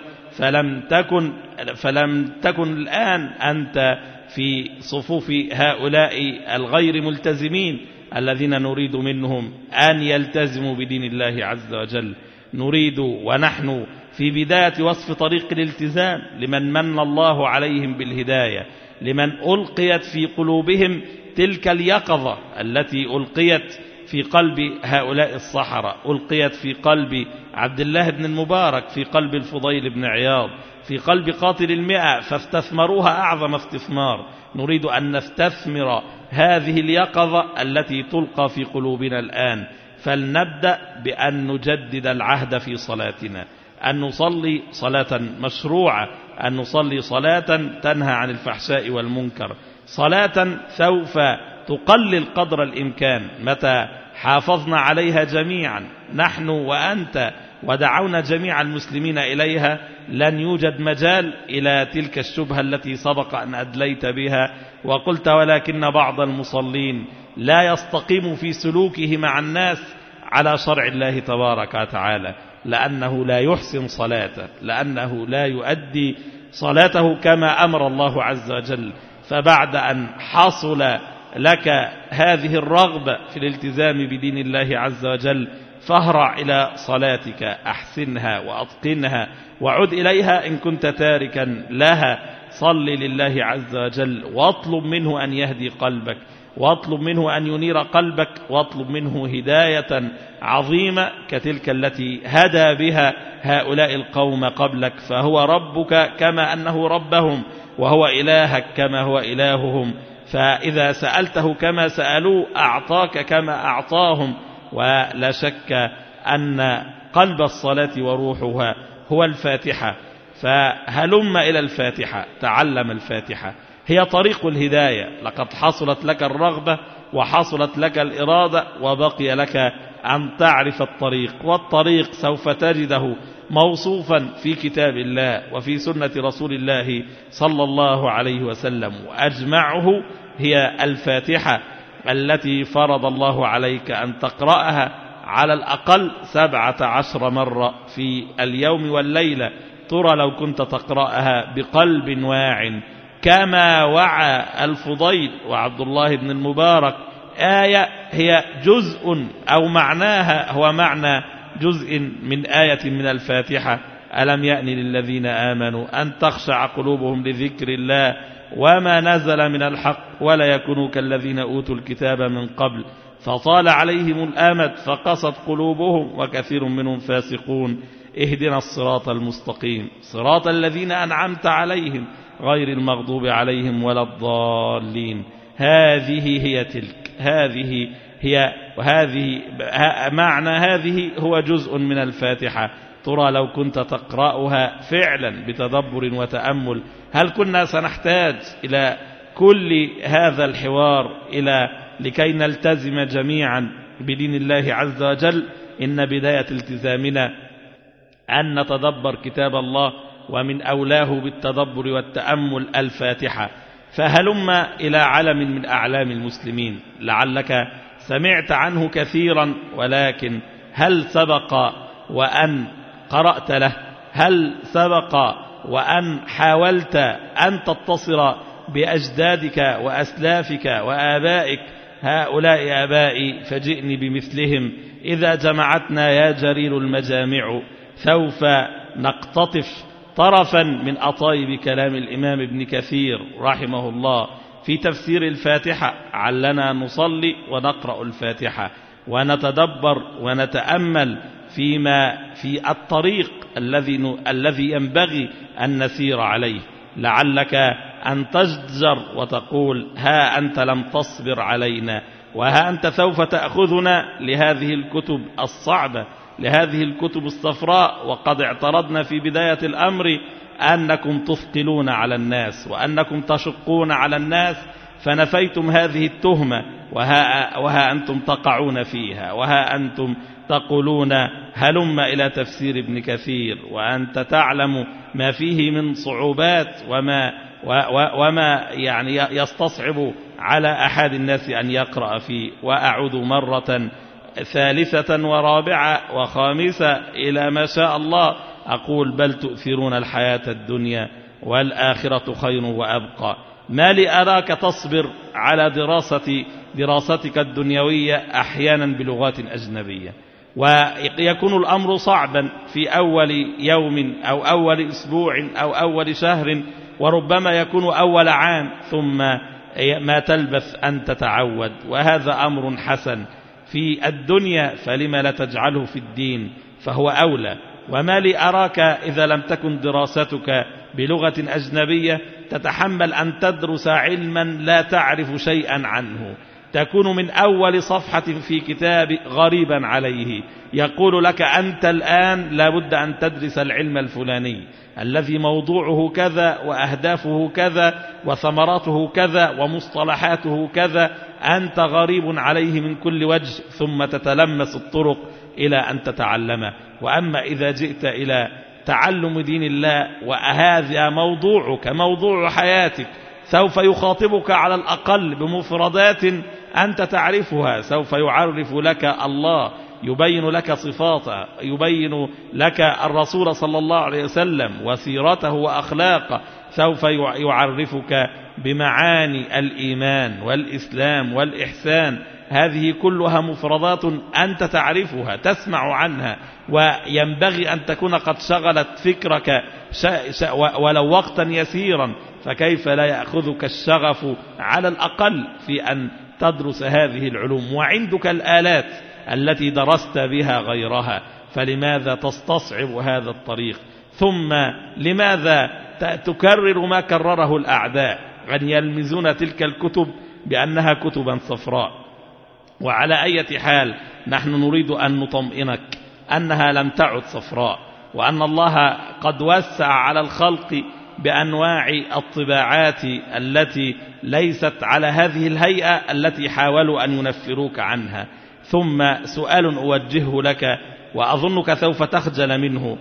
فلم تكن الآن أنت في صفوف هؤلاء الغير ملتزمين الذين نريد منهم أن يلتزموا بدين الله عز وجل. نريد ونحن في بداية وصف طريق الالتزام لمن من الله عليهم بالهداية، لمن ألقيت في قلوبهم تلك اليقظة التي ألقيت في قلب هؤلاء الصحراء، ألقيت في قلب عبد الله بن المبارك، في قلب الفضيل بن عياض، في قلب قاتل 100، فاستثمروها أعظم استثمار. نريد أن نستثمر هذه اليقظة التي تلقى في قلوبنا الآن. فلنبدأ بأن نجدد العهد في صلاتنا، أن نصلي صلاة مشروعة، أن نصلي صلاة تنهى عن الفحشاء والمنكر، صلاة سوف تقلل قدر الإمكان متى حافظنا عليها جميعا نحن وأنت ودعونا جميع المسلمين إليها. لن يوجد مجال إلى تلك الشبهة التي سبق أن أدليت بها وقلت ولكن بعض المصلين لا يستقيم في سلوكه مع الناس على شرع الله تبارك وتعالى، لأنه لا يحسن صلاته، لأنه لا يؤدي صلاته كما أمر الله عز وجل. فبعد أن حصل لك هذه الرغبة في الالتزام بدين الله عز وجل فاهرع إلى صلاتك، أحسنها وأتقنها وعد إليها إن كنت تاركا لها. صل لله عز وجل واطلب منه أن يهدي قلبك، واطلب منه أن ينير قلبك، واطلب منه هداية عظيمة كتلك التي هدى بها هؤلاء القوم قبلك. فهو ربك كما أنه ربهم، وهو إلهك كما هو إلههم. فإذا سألته كما سألوه أعطاك كما أعطاهم. ولا شك أن قلب الصلاة وروحها هو الفاتحة. فهلم إلى الفاتحة، تعلم الفاتحة، هي طريق الهداية. لقد حصلت لك الرغبة وحصلت لك الإرادة، وبقي لك أن تعرف الطريق. والطريق سوف تجده موصوفا في كتاب الله وفي سنة رسول الله صلى الله عليه وسلم، وأجمعه هي الفاتحة التي فرض الله عليك أن تقرأها على الأقل 17 مرة في اليوم والليلة. ترى لو كنت تقرأها بقلب واع كما وعى الفضيل وعبد الله بن المبارك آية هي جزء أو معناها هو معنى جزء من آية من الفاتحة: ألم يأن للذين آمنوا أن تخشع قلوبهم لذكر الله وما نزل من الحق ولا يكونوا كالذين أوتوا الكتاب من قبل فطال عليهم الأمد فقست قلوبهم وكثير منهم فاسقون اهدنا الصراط المستقيم صراط الذين أنعمت عليهم غير المغضوب عليهم ولا الضالين. هذه هي تلك، هذه هي، وهذه معنى هذه هو جزء من الفاتحة. ترى لو كنت تقرأها فعلا بتدبر وتأمل هل كنا سنحتاج إلى كل هذا الحوار لكي نلتزم جميعا بدين الله عز وجل؟ إن بداية التزامنا أن نتدبر كتاب الله، ومن أولاه بالتدبر والتأمل الفاتحة. فهلم إلى علم من أعلام المسلمين لعلك سمعت عنه كثيرا، ولكن هل سبق وأن قرأت له؟ هل سبق وأن حاولت أن تتصل بأجدادك وأسلافك وآبائك؟ هؤلاء آبائي فجئني بمثلهم، إذا جمعتنا يا جرير المجامع سوف نقتطف طرفا من أطايب كلام الإمام ابن كثير رحمه الله في تفسير الفاتحة. علنا نصلي ونقرأ الفاتحة ونتدبر ونتأمل في الطريق الذي ينبغي أن نسير عليه. لعلك أن تزجر وتقول: ها أنت لم تصبر علينا، وها أنت سوف تأخذنا لهذه الكتب الصعبة، لهذه الكتب الصفراء، وقد اعترضنا في بداية الأمر أنكم تثقلون على الناس وأنكم تشقون على الناس، فنفيتم هذه التهمة، وها أنتم تقعون فيها، وها أنتم تقولون هلم إلى تفسير ابن كثير، وأنت تعلم ما فيه من صعوبات وما يعني يستصعب على أحد الناس أن يقرأ فيه. وأعود مرة ثالثة ورابعة وخامسة إلى ما شاء الله أقول: بل تؤثرون الحياة الدنيا والآخرة خير وأبقى. ما لي أراك تصبر على دراستك الدنيوية أحيانا بلغات أجنبية، ويكون الأمر صعبا في أول يوم أو أول أسبوع أو أول شهر، وربما يكون أول عام، ثم ما تلبث أن تتعود، وهذا أمر حسن في الدنيا، فلما لا تجعله في الدين؟ فهو أولى. وما لي أراك إذا لم تكن دراستك بلغة أجنبية تتحمل أن تدرس علما لا تعرف شيئا عنه، تكون من أول صفحة في كتاب غريبا عليه، يقول لك: أنت الآن لابد أن تدرس العلم الفلاني الذي موضوعه كذا وأهدافه كذا وثمراته كذا ومصطلحاته كذا، أنت غريب عليه من كل وجه، ثم تتلمس الطرق إلى أن تتعلمه. وأما إذا جئت إلى تعلم دين الله وهذا موضوعك، موضوع حياتك، سوف يخاطبك على الأقل بمفردات أنت تعرفها، سوف يعرف لك الله، يبين لك صفاته، يبين لك الرسول صلى الله عليه وسلم وسيرته وأخلاقه، سوف يعرفك بمعاني الإيمان والإسلام والإحسان. هذه كلها مفردات أنت تعرفها، تسمع عنها، وينبغي أن تكون قد شغلت فكرك ولو وقتا يسيرا، فكيف لا يأخذك الشغف على الأقل في أن تدرس هذه العلوم، وعندك الآلات التي درست بها غيرها، فلماذا تستصعب هذا الطريق؟ ثم لماذا تكرر ما كرره الأعداء أن يلمزون تلك الكتب بأنها كتبا صفراء؟ وعلى أي حال نحن نريد أن نطمئنك أنها لم تعد صفراء، وأن الله قد وسع على الخلق بأنواع الطباعات التي ليست على هذه الهيئة التي حاولوا أن ينفروك عنها. ثم سؤال أوجهه لك وأظنك سوف تخجل منه،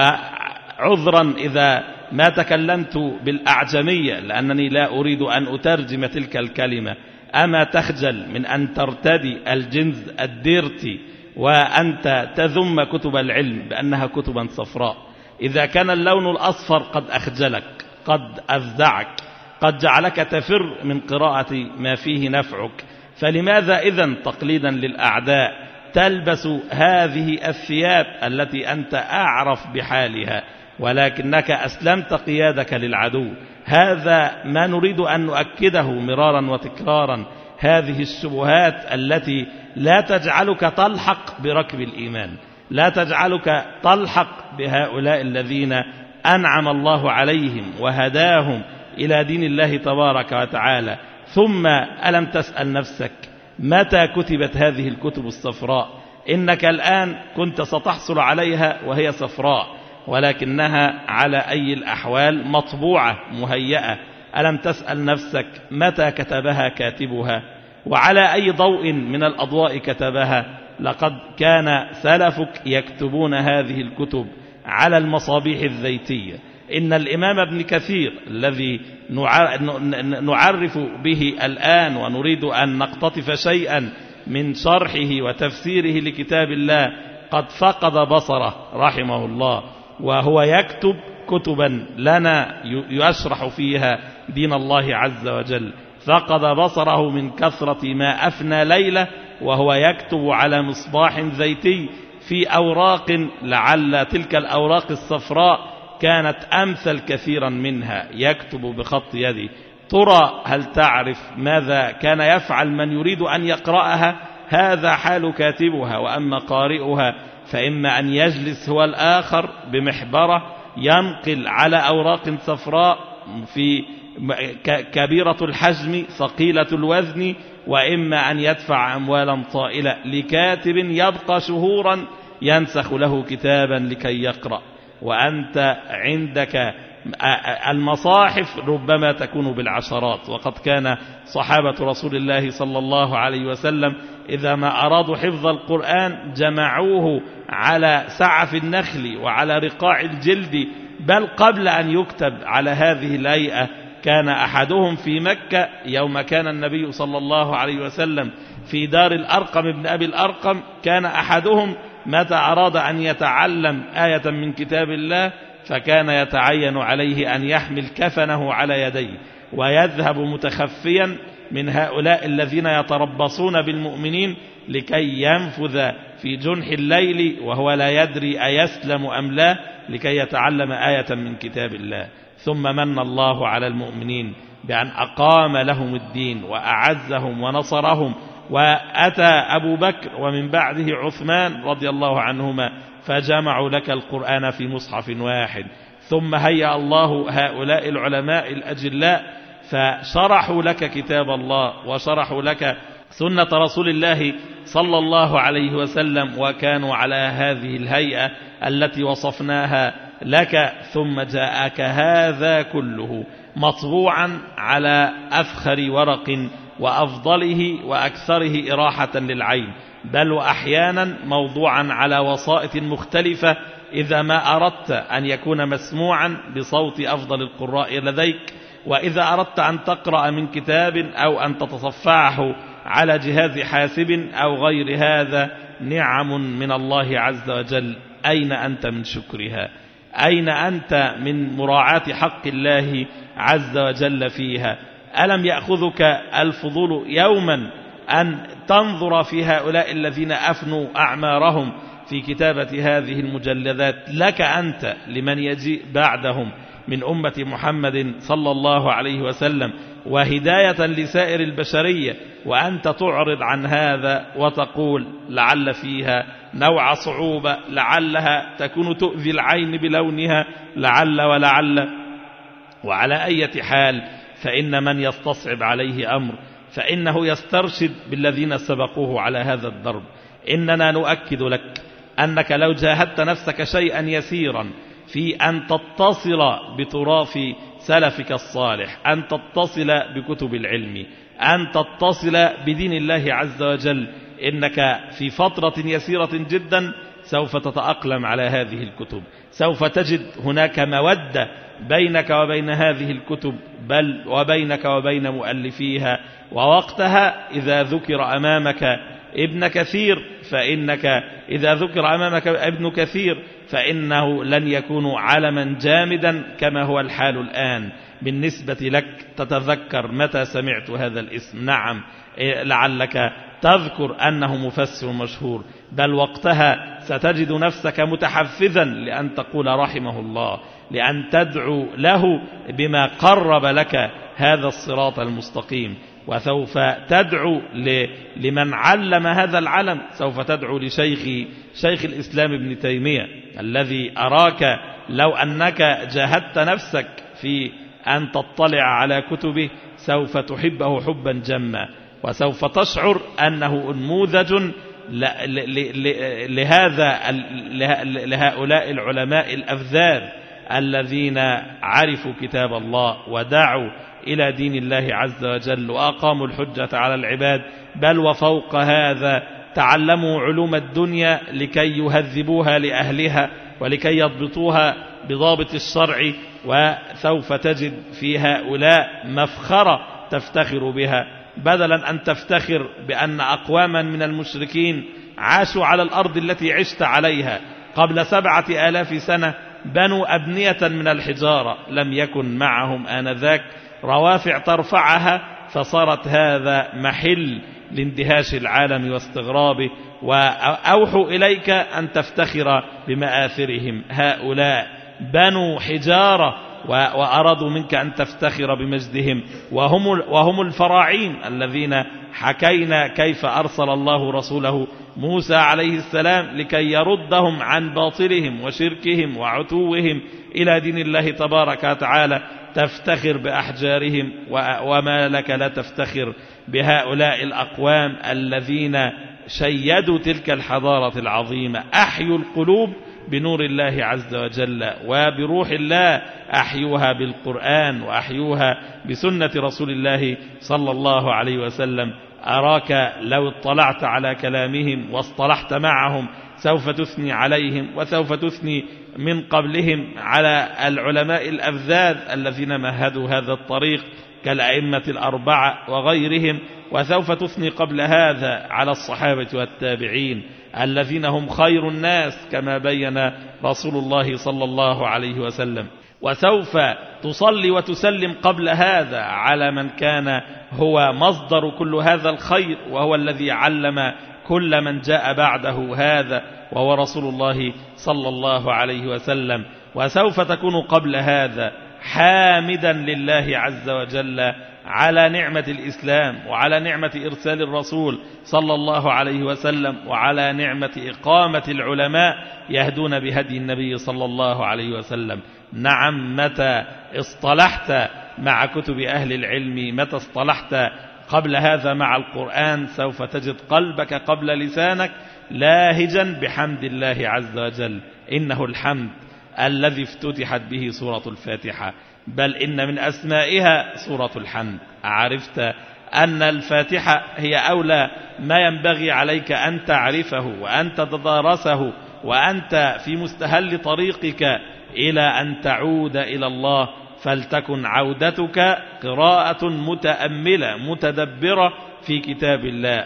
وعذرا إذا ما تكلمت بالأعجمية لأنني لا أريد أن أترجم تلك الكلمة: أما تخجل من أن ترتدي الجنز الديرتي وأنت تذم كتب العلم بأنها كتبا صفراء؟ إذا كان اللون الأصفر قد أخجلك، قد أفزعك، قد جعلك تفر من قراءة ما فيه نفعك، فلماذا إذن تقليدا للأعداء تلبس هذه الثياب التي أنت أعرف بحالها ولكنك أسلمت قيادك للعدو؟ هذا ما نريد أن نؤكده مرارا وتكرارا، هذه الشبهات التي لا تجعلك تلحق بركب الإيمان، لا تجعلك تلحق بهؤلاء الذين أنعم الله عليهم وهداهم إلى دين الله تبارك وتعالى. ثم ألم تسأل نفسك متى كتبت هذه الكتب الصفراء؟ إنك الآن كنت ستحصل عليها وهي صفراء، ولكنها على أي الأحوال مطبوعة مهيئة. ألم تسأل نفسك متى كتبها كاتبها وعلى أي ضوء من الأضواء كتبها؟ لقد كان سلفك يكتبون هذه الكتب على المصابيح الزيتية. إن الإمام ابن كثير الذي نعرف به الآن ونريد أن نقتطف شيئا من شرحه وتفسيره لكتاب الله قد فقد بصره رحمه الله، وهو يكتب كتبا لنا يشرح فيها دين الله عز وجل. فقد بصره من كثرة ما أفنى ليلة وهو يكتب على مصباح زيتي في أوراق، لعل تلك الأوراق الصفراء كانت أمثل كثيرا منها، يكتب بخط يده. ترى هل تعرف ماذا كان يفعل من يريد أن يقرأها؟ هذا حال كاتبها. وأما قارئها فإما أن يجلس هو الآخر بمحبرة ينقل على أوراق صفراء في كبيرة الحجم ثقيلة الوزن، وإما أن يدفع أموالا طائلة لكاتب يبقى شهورا ينسخ له كتابا لكي يقرأ. وأنت عندك المصاحف ربما تكون بالعشرات. وقد كان صحابة رسول الله صلى الله عليه وسلم إذا ما أرادوا حفظ القرآن جمعوه على سعف النخل وعلى رقاع الجلد، بل قبل أن يكتب على هذه الهيئة كان أحدهم في مكة يوم كان النبي صلى الله عليه وسلم في دار الأرقم ابن أبي الأرقم، كان أحدهم متى أراد أن يتعلم آية من كتاب الله فكان يتعين عليه أن يحمل كفنه على يديه ويذهب متخفيا من هؤلاء الذين يتربصون بالمؤمنين لكي ينفذ في جنح الليل وهو لا يدري أيسلم أم لا، لكي يتعلم آية من كتاب الله. ثم من الله على المؤمنين بأن أقام لهم الدين وأعزهم ونصرهم، وأتى أبو بكر ومن بعده عثمان رضي الله عنهما فجمعوا لك القرآن في مصحف واحد. ثم هيأ الله هؤلاء العلماء الأجلاء فشرحوا لك كتاب الله وشرحوا لك سنة رسول الله صلى الله عليه وسلم، وكانوا على هذه الهيئة التي وصفناها لك. ثم جاءك هذا كله مطبوعا على أفخر ورق وأفضله وأكثره إراحة للعين، بل وأحيانا موضوعا على وسائط مختلفة إذا ما أردت أن يكون مسموعا بصوت أفضل القراء لديك، وإذا أردت أن تقرأ من كتاب أو أن تتصفعه على جهاز حاسب أو غير هذا. نعم من الله عز وجل، أين أنت من شكرها؟ أين أنت من مراعاة حق الله عز وجل فيها؟ ألم يأخذك الفضول يوما أن تنظر في هؤلاء الذين أفنوا أعمارهم في كتابة هذه المجلدات لك أنت لمن يجيء بعدهم من أمة محمد صلى الله عليه وسلم وهداية لسائر البشرية، وأنت تعرض عن هذا وتقول لعل فيها نوع صعوبة، لعلها تكون تؤذي العين بلونها، لعل ولعل. وعلى أي حال فإن من يستصعب عليه أمر فإنه يسترشد بالذين سبقوه على هذا الضرب. إننا نؤكد لك أنك لو جاهدت نفسك شيئا يسيرا في أن تتصل بتراث سلفك الصالح، أن تتصل بكتب العلم، أن تتصل بدين الله عز وجل، إنك في فترة يسيرة جدا سوف تتأقلم على هذه الكتب، سوف تجد هناك مودة بينك وبين هذه الكتب، بل وبينك وبين مؤلفيها. ووقتها إذا ذكر أمامك ابن كثير إذا ذكر أمامك ابن كثير فإنه لن يكون علما جامدا كما هو الحال الآن، بالنسبة لك تتذكر متى سمعت هذا الاسم. نعم، لعلك تذكر أنه مفسر مشهور، بل وقتها ستجد نفسك متحفزا لأن تقول رحمه الله، لأن تدعو له بما قرب لك هذا الصراط المستقيم. وسوف تدعو لمن علم هذا العلم، سوف تدعو شيخ الإسلام ابن تيمية، الذي أراك لو أنك جاهدت نفسك في أن تطلع على كتبه سوف تحبه حبا جما، وسوف تشعر أنه نموذج لهؤلاء العلماء الأفذاذ الذين عرفوا كتاب الله ودعوا إلى دين الله عز وجل وأقاموا الحجة على العباد، بل وفوق هذا تعلموا علوم الدنيا لكي يهذبوها لأهلها ولكي يضبطوها بضابط الشرع. وسوف تجد في هؤلاء مفخرة تفتخر بها، بدلا أن تفتخر بأن أقواما من المشركين عاشوا على الأرض التي عشت عليها قبل 7000 سنة، بنوا أبنية من الحجارة، لم يكن معهم آنذاك روافع ترفعها، فصارت هذا محل لاندهاش العالم واستغرابه، وأوحوا إليك أن تفتخر بمآثرهم. هؤلاء بنوا حجارة وأرادوا منك أن تفتخر بمجدهم، وهم الفراعين الذين حكينا كيف أرسل الله رسوله موسى عليه السلام لكي يردهم عن باطلهم وشركهم وعتوهم إلى دين الله تبارك وتعالى. تفتخر بأحجارهم، وما لك لا تفتخر بهؤلاء الأقوام الذين شيدوا تلك الحضارة العظيمة، أحيوا القلوب بنور الله عز وجل وبروح الله، أحيوها بالقرآن وأحيوها بسنة رسول الله صلى الله عليه وسلم. أراك لو اطلعت على كلامهم واصطلحت معهم سوف تثني عليهم، وسوف تثني من قبلهم على العلماء الأفذاذ الذين مهدوا هذا الطريق كالأئمة الأربعة وغيرهم، وسوف تثني قبل هذا على الصحابة والتابعين الذين هم خير الناس كما بين رسول الله صلى الله عليه وسلم، وسوف تصلي وتسلم قبل هذا على من كان هو مصدر كل هذا الخير، وهو الذي علم كل من جاء بعده هذا، وهو رسول الله صلى الله عليه وسلم. وسوف تكون قبل هذا حامدا لله عز وجل على نعمة الإسلام، وعلى نعمة إرسال الرسول صلى الله عليه وسلم، وعلى نعمة إقامة العلماء يهدون بهدي النبي صلى الله عليه وسلم. نعم، متى اصطلحت مع كتب أهل العلم، متى اصطلحت قبل هذا مع القرآن، سوف تجد قلبك قبل لسانك لاهجا بحمد الله عز وجل. إنه الحمد الذي افتتحت به سورة الفاتحة، بل إن من أسمائها سورة الحمد. عرفت أن الفاتحة هي أولى ما ينبغي عليك أن تعرفه وأن تتدارسه، وأنت في مستهل طريقك إلى أن تعود إلى الله، فلتكن عودتك قراءة متأملة متدبرة في كتاب الله،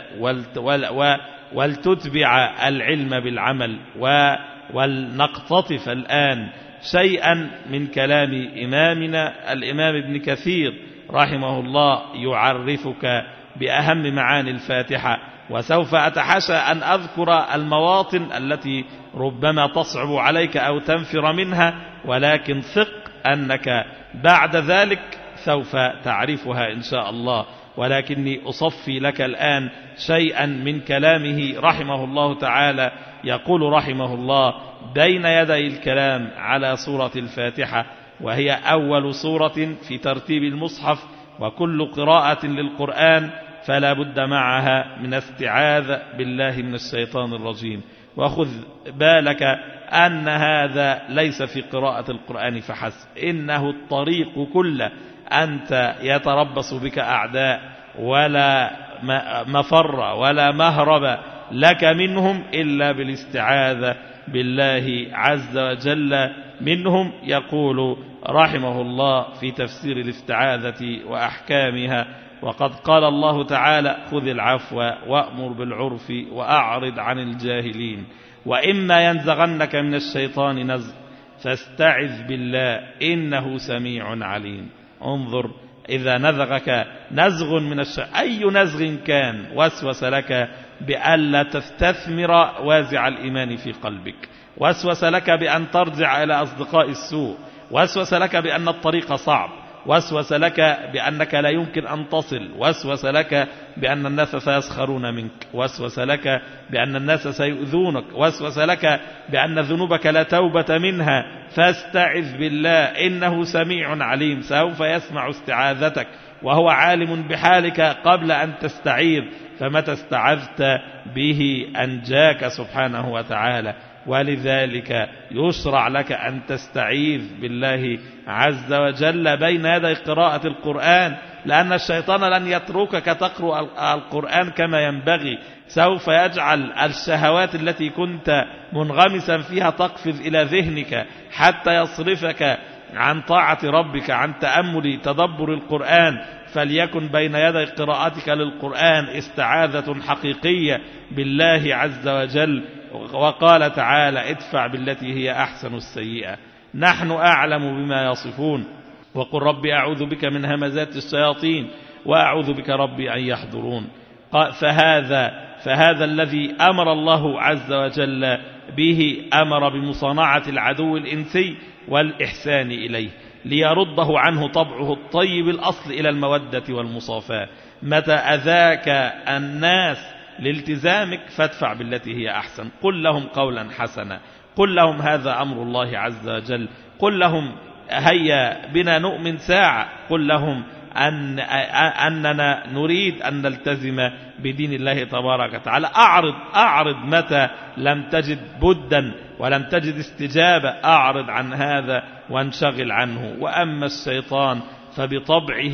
ولتتبع العلم بالعمل. ولنقتطف الآن شيئا من كلام إمامنا الإمام ابن كثير رحمه الله يعرفك بأهم معاني الفاتحة. وسوف أتحاشى أن أذكر المواطن التي ربما تصعب عليك أو تنفر منها، ولكن ثق أنك بعد ذلك سوف تعرفها إن شاء الله. ولكني أصفي لك الآن شيئا من كلامه رحمه الله تعالى. يقول رحمه الله بين يدي الكلام على سورة الفاتحة، وهي أول سورة في ترتيب المصحف، وكل قراءة للقرآن فلا بد معها من استعاذ بالله من الشيطان الرجيم. وخذ بالك أن هذا ليس في قراءة القرآن فحسب، إنه الطريق كله. أنت يتربص بك أعداء، ولا مفر ولا مهرب لك منهم إلا بالاستعاذة بالله عز وجل منهم. يقول رحمه الله في تفسير الاستعاذة وأحكامها: وقد قال الله تعالى: خذ العفو وأمر بالعرف وأعرض عن الجاهلين، وإما ينزغنك من الشيطان نزغ فاستعذ بالله إنه سميع عليم. انظر إذا نزغك نزغ من أي نزغ كان وسوس لك بألا تستثمر وازع الإيمان في قلبك، وسوس لك بأن ترجع إلى أصدقاء السوء، وسوس لك بأن الطريق صعب، وسوس لك بأنك لا يمكن أن تصل، وسوس لك بأن الناس سيسخرون منك، وسوس لك بأن الناس سيؤذونك، وسوس لك بأن ذنوبك لا توبة منها، فاستعذ بالله إنه سميع عليم، سوف يسمع استعاذتك وهو عالم بحالك قبل أن تستعيذ، فمتى استعذت به أنجاك سبحانه وتعالى. ولذلك يشرع لك أن تستعيذ بالله عز وجل بين يدي قراءة القرآن، لأن الشيطان لن يتركك تقرأ القرآن كما ينبغي، سوف يجعل الشهوات التي كنت منغمسا فيها تقفز إلى ذهنك حتى يصرفك عن طاعة ربك، عن تأمل تدبر القرآن. فليكن بين يدي قراءتك للقرآن استعاذة حقيقية بالله عز وجل. وقال تعالى: ادفع بالتي هي أحسن السيئة، نحن أعلم بما يصفون، وقل ربي أعوذ بك من همزات الشياطين وأعوذ بك ربي أن يحضرون. فهذا الذي أمر الله عز وجل به، أمر بمصانعة العدو الإنسي والإحسان إليه ليرده عنه طبعه الطيب الأصل إلى المودة والمصافاة. متى أذاك الناس لالتزامك فادفع بالتي هي أحسن، قل لهم قولا حسنا، قل لهم هذا أمر الله عز وجل، قل لهم هيا بنا نؤمن ساعة، قل لهم أننا نريد أن نلتزم بدين الله تبارك وتعالى. أعرض متى لم تجد بدا ولم تجد استجابة، أعرض عن هذا وانشغل عنه. وأما الشيطان فبطبعه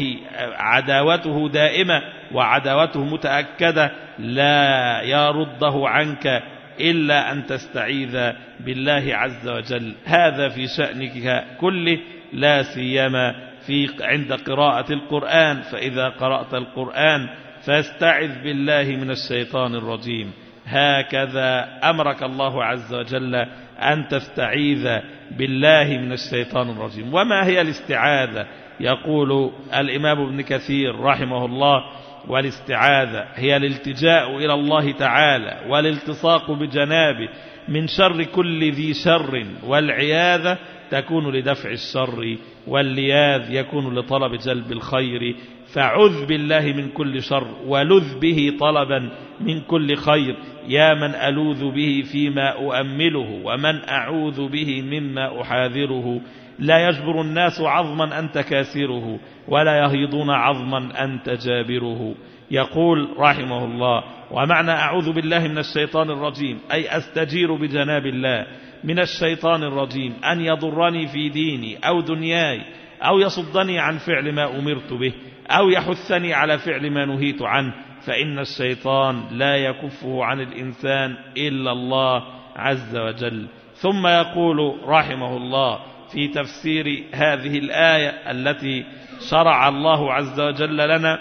عداوته دائمة وعداوته متأكدة، لا يرده عنك إلا أن تستعيذ بالله عز وجل. هذا في شأنك كله، لا سيما عند قراءة القرآن. فإذا قرأت القرآن فاستعذ بالله من الشيطان الرجيم. هكذا أمرك الله عز وجل أن تستعيذ بالله من الشيطان الرجيم. وما هي الاستعاذة؟ يقول الإمام ابن كثير رحمه الله: والاستعاذة هي الالتجاء إلى الله تعالى والالتصاق بجنابه من شر كل ذي شر، والعياذة تكون لدفع الشر، واللياذ يكون لطلب جلب الخير. فعذ بالله من كل شر ولذ به طلبا من كل خير، يا من ألوذ به فيما أؤمله ومن أعوذ به مما أحاذره. لا يجبر الناس عظما أنت كاسره، ولا يهيضون عظما أنت جابره. يقول رحمه الله: ومعنى أعوذ بالله من الشيطان الرجيم أي أستجير بجناب الله من الشيطان الرجيم أن يضرني في ديني أو دنياي، أو يصدني عن فعل ما أمرت به، أو يحثني على فعل ما نهيت عنه، فإن الشيطان لا يكفه عن الإنسان إلا الله عز وجل. ثم يقول رحمه الله في تفسير هذه الآية التي شرع الله عز وجل لنا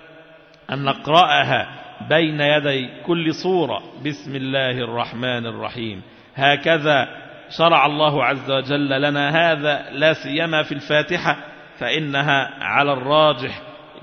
أن نقرأها بين يدي كل سورة: بسم الله الرحمن الرحيم. هكذا شرع الله عز وجل لنا هذا، لا سيما في الفاتحة، فإنها على الراجح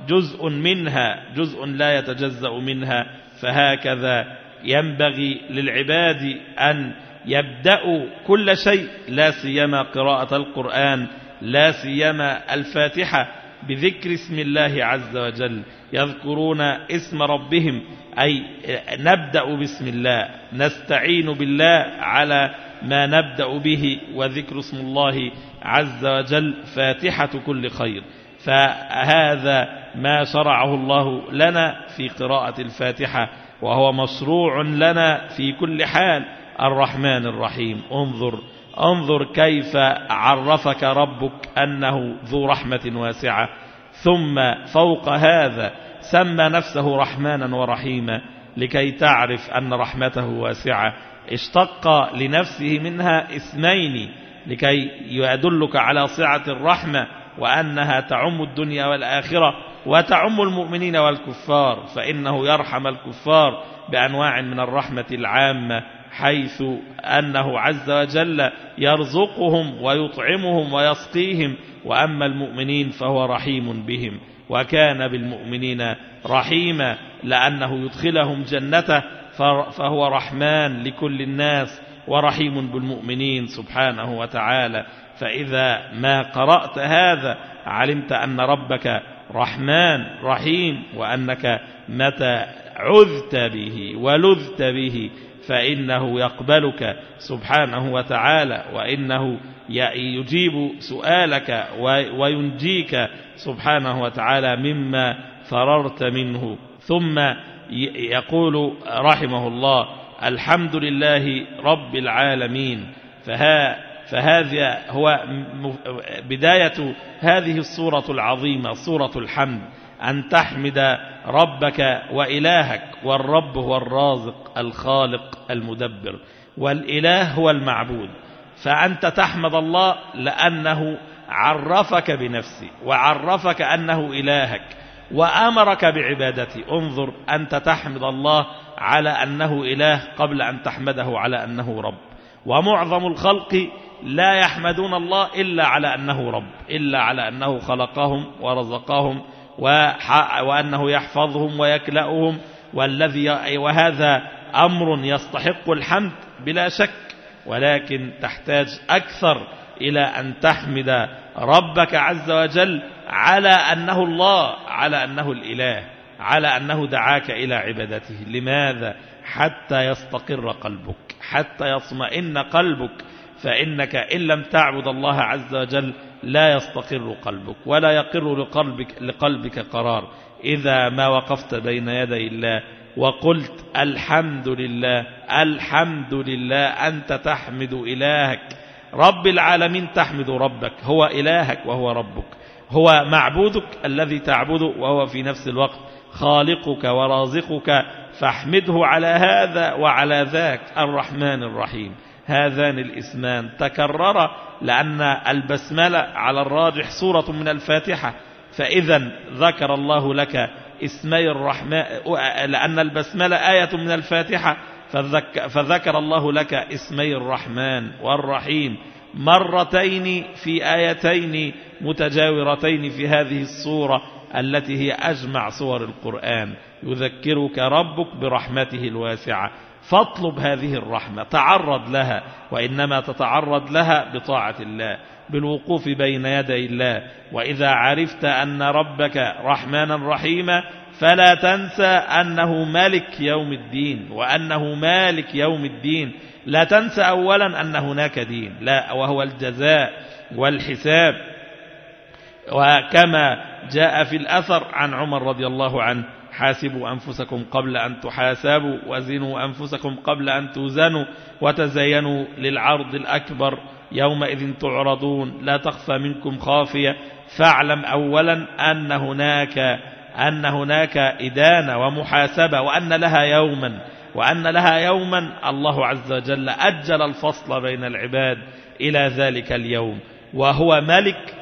جزء لا يتجزأ منها. فهكذا ينبغي للعباد أن يبدأوا كل شيء، لا سيما قراءة القرآن، لا سيما الفاتحة، بذكر اسم الله عز وجل. يذكرون اسم ربهم، أي نبدأ بسم الله، نستعين بالله على ما نبدأ به، وذكر اسم الله عز وجل فاتحة كل خير. فهذا ما شرعه الله لنا في قراءة الفاتحة، وهو مشروع لنا في كل حال. الرحمن الرحيم، انظر كيف عرفك ربك أنه ذو رحمة واسعة، ثم فوق هذا سمى نفسه رحمانا ورحيما لكي تعرف أن رحمته واسعة. اشتق لنفسه منها اسمين لكي يدلك على سعة الرحمة، وأنها تعم الدنيا والآخرة وتعم المؤمنين والكفار، فإنه يرحم الكفار بأنواع من الرحمة العامة حيث أنه عز وجل يرزقهم ويطعمهم ويسقيهم، وأما المؤمنين فهو رحيم بهم، وكان بالمؤمنين رحيما لأنه يدخلهم جنته، فهو رحمن لكل الناس ورحيم بالمؤمنين سبحانه وتعالى. فإذا ما قرأت هذا علمت أن ربك رحمن رحيم، وأنك متى عذت به ولذت به فإنه يقبلك سبحانه وتعالى، وإنه يجيب سؤالك وينجيك سبحانه وتعالى مما فررت منه. ثم يقول رحمه الله: الحمد لله رب العالمين. فهذا هو بداية هذه السورة العظيمة، سورة الحمد، أن تحمد ربك وإلهك، والرب هو الرازق الخالق المدبر، والإله هو المعبود. فأنت تحمد الله لأنه عرفك بنفسه وعرفك أنه إلهك وأمرك بعبادته. انظر، أنت تحمد الله على أنه إله قبل أن تحمده على أنه رب. ومعظم الخلق لا يحمدون الله إلا على أنه رب، إلا على أنه خلقهم ورزقهم وأنه يحفظهم ويكلأهم، وهذا أمر يستحق الحمد بلا شك، ولكن تحتاج أكثر إلى أن تحمد ربك عز وجل على أنه الله، على أنه الإله، على أنه دعاك إلى عبادته. لماذا؟ حتى يستقر قلبك، حتى يطمئن قلبك، فإنك إن لم تعبد الله عز وجل لا يستقر قلبك ولا يقر لقلبك قرار. إذا ما وقفت بين يدي الله وقلت الحمد لله، الحمد لله، أنت تحمد إلهك رب العالمين، تحمد ربك، هو إلهك وهو ربك، هو معبودك الذي تعبده، وهو في نفس الوقت خالقك ورازقك، فاحمده على هذا وعلى ذاك. الرحمن الرحيم، هذان الاسمان تكرر لأن البسملة على الراجح سورة من الفاتحة، فإذا ذكر الله لك اسمي الرحمن، لأن البسملة آية من الفاتحة، فذكر الله لك اسمي الرحمن والرحيم مرتين في آيتين متجاورتين في هذه السورة التي هي أجمع سور القرآن. يذكرك ربك برحمته الواسعة، فاطلب هذه الرحمة، تعرض لها، وإنما تتعرض لها بطاعة الله، بالوقوف بين يدي الله. وإذا عرفت أن ربك رحمنا رحيما فلا تنسى أنه مالك يوم الدين، وأنه مالك يوم الدين. لا تنسى أولا أن هناك دين، لا، وهو الجزاء والحساب. وكما جاء في الأثر عن عمر رضي الله عنه: حاسبوا أنفسكم قبل أن تحاسبوا، وزنوا أنفسكم قبل أن توزنوا، وتزينوا للعرض الأكبر يومئذ تعرضون، لا تخفى منكم خافية. فاعلم أولا أن هناك إدانة ومحاسبة، وأن لها يوما الله عز وجل أجل الفصل بين العباد إلى ذلك اليوم، وهو ملك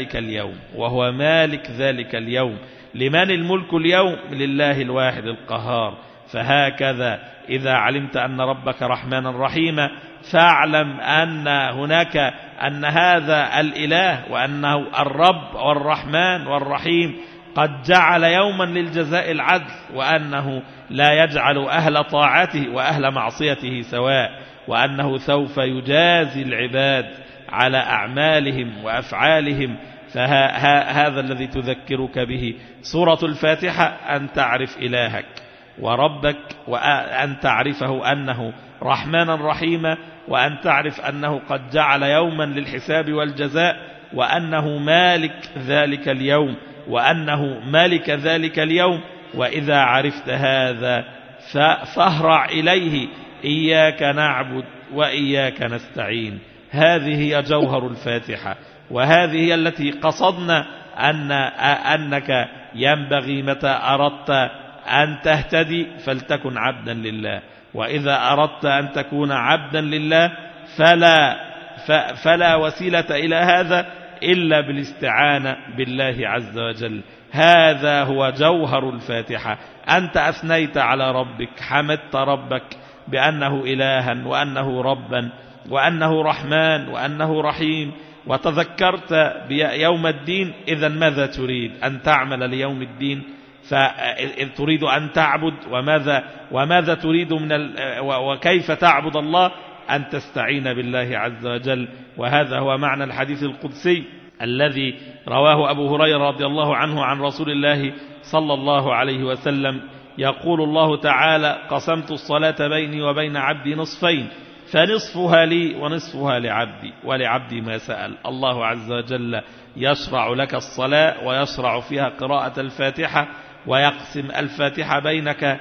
ذلك اليوم. لمن الملك اليوم؟ لله الواحد القهار. فهكذا إذا علمت أن ربك رحمنا رحيما فاعلم أن هذا الإله وأنه الرب والرحمن والرحيم قد جعل يوما للجزاء العدل، وأنه لا يجعل أهل طاعته وأهل معصيته سواء، وأنه سوف يجازي العباد على أعمالهم وأفعالهم. فهذا الذي تذكرك به سورة الفاتحة، أن تعرف إلهك وربك، وأن تعرفه أنه رحمنا رحيما، وأن تعرف أنه قد جعل يوما للحساب والجزاء، وأنه مالك ذلك اليوم، وإذا عرفت هذا فاهرع إليه: إياك نعبد وإياك نستعين. هذه هي جوهر الفاتحة، وهذه هي التي قصدنا أنك ينبغي متى أردت أن تهتدي فلتكن عبدا لله، وإذا أردت أن تكون عبدا لله فلا وسيلة إلى هذا إلا بالاستعانة بالله عز وجل. هذا هو جوهر الفاتحة. أنت أثنيت على ربك، حمدت ربك، بأنه إلها وأنه ربا وأنه رحمن وأنه رحيم، وتذكرت بيوم الدين، إذا ماذا تريد؟ أن تعمل ليوم الدين، فتريد أن تعبد، وماذا تريد وكيف تعبد الله؟ أن تستعين بالله عز وجل. وهذا هو معنى الحديث القدسي الذي رواه أبو هريرة رضي الله عنه عن رسول الله صلى الله عليه وسلم، يقول الله تعالى: قسمت الصلاة بيني وبين عبدي نصفين، فنصفها لي ونصفها لعبدي ولعبدي ما سأل. الله عز وجل يشرع لك الصلاة ويشرع فيها قراءة الفاتحة، ويقسم الفاتحة بينك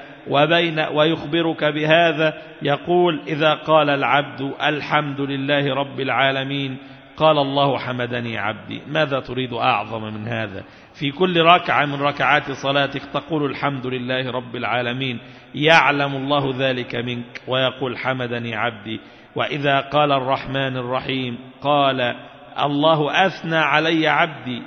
ويخبرك بهذا، يقول: إذا قال العبد الحمد لله رب العالمين قال الله حمدني عبدي. ماذا تريد أعظم من هذا؟ في كل ركعة من ركعات صلاتك تقول الحمد لله رب العالمين، يعلم الله ذلك منك ويقول حمدني عبدي. وإذا قال الرحمن الرحيم قال الله أثنى علي عبدي،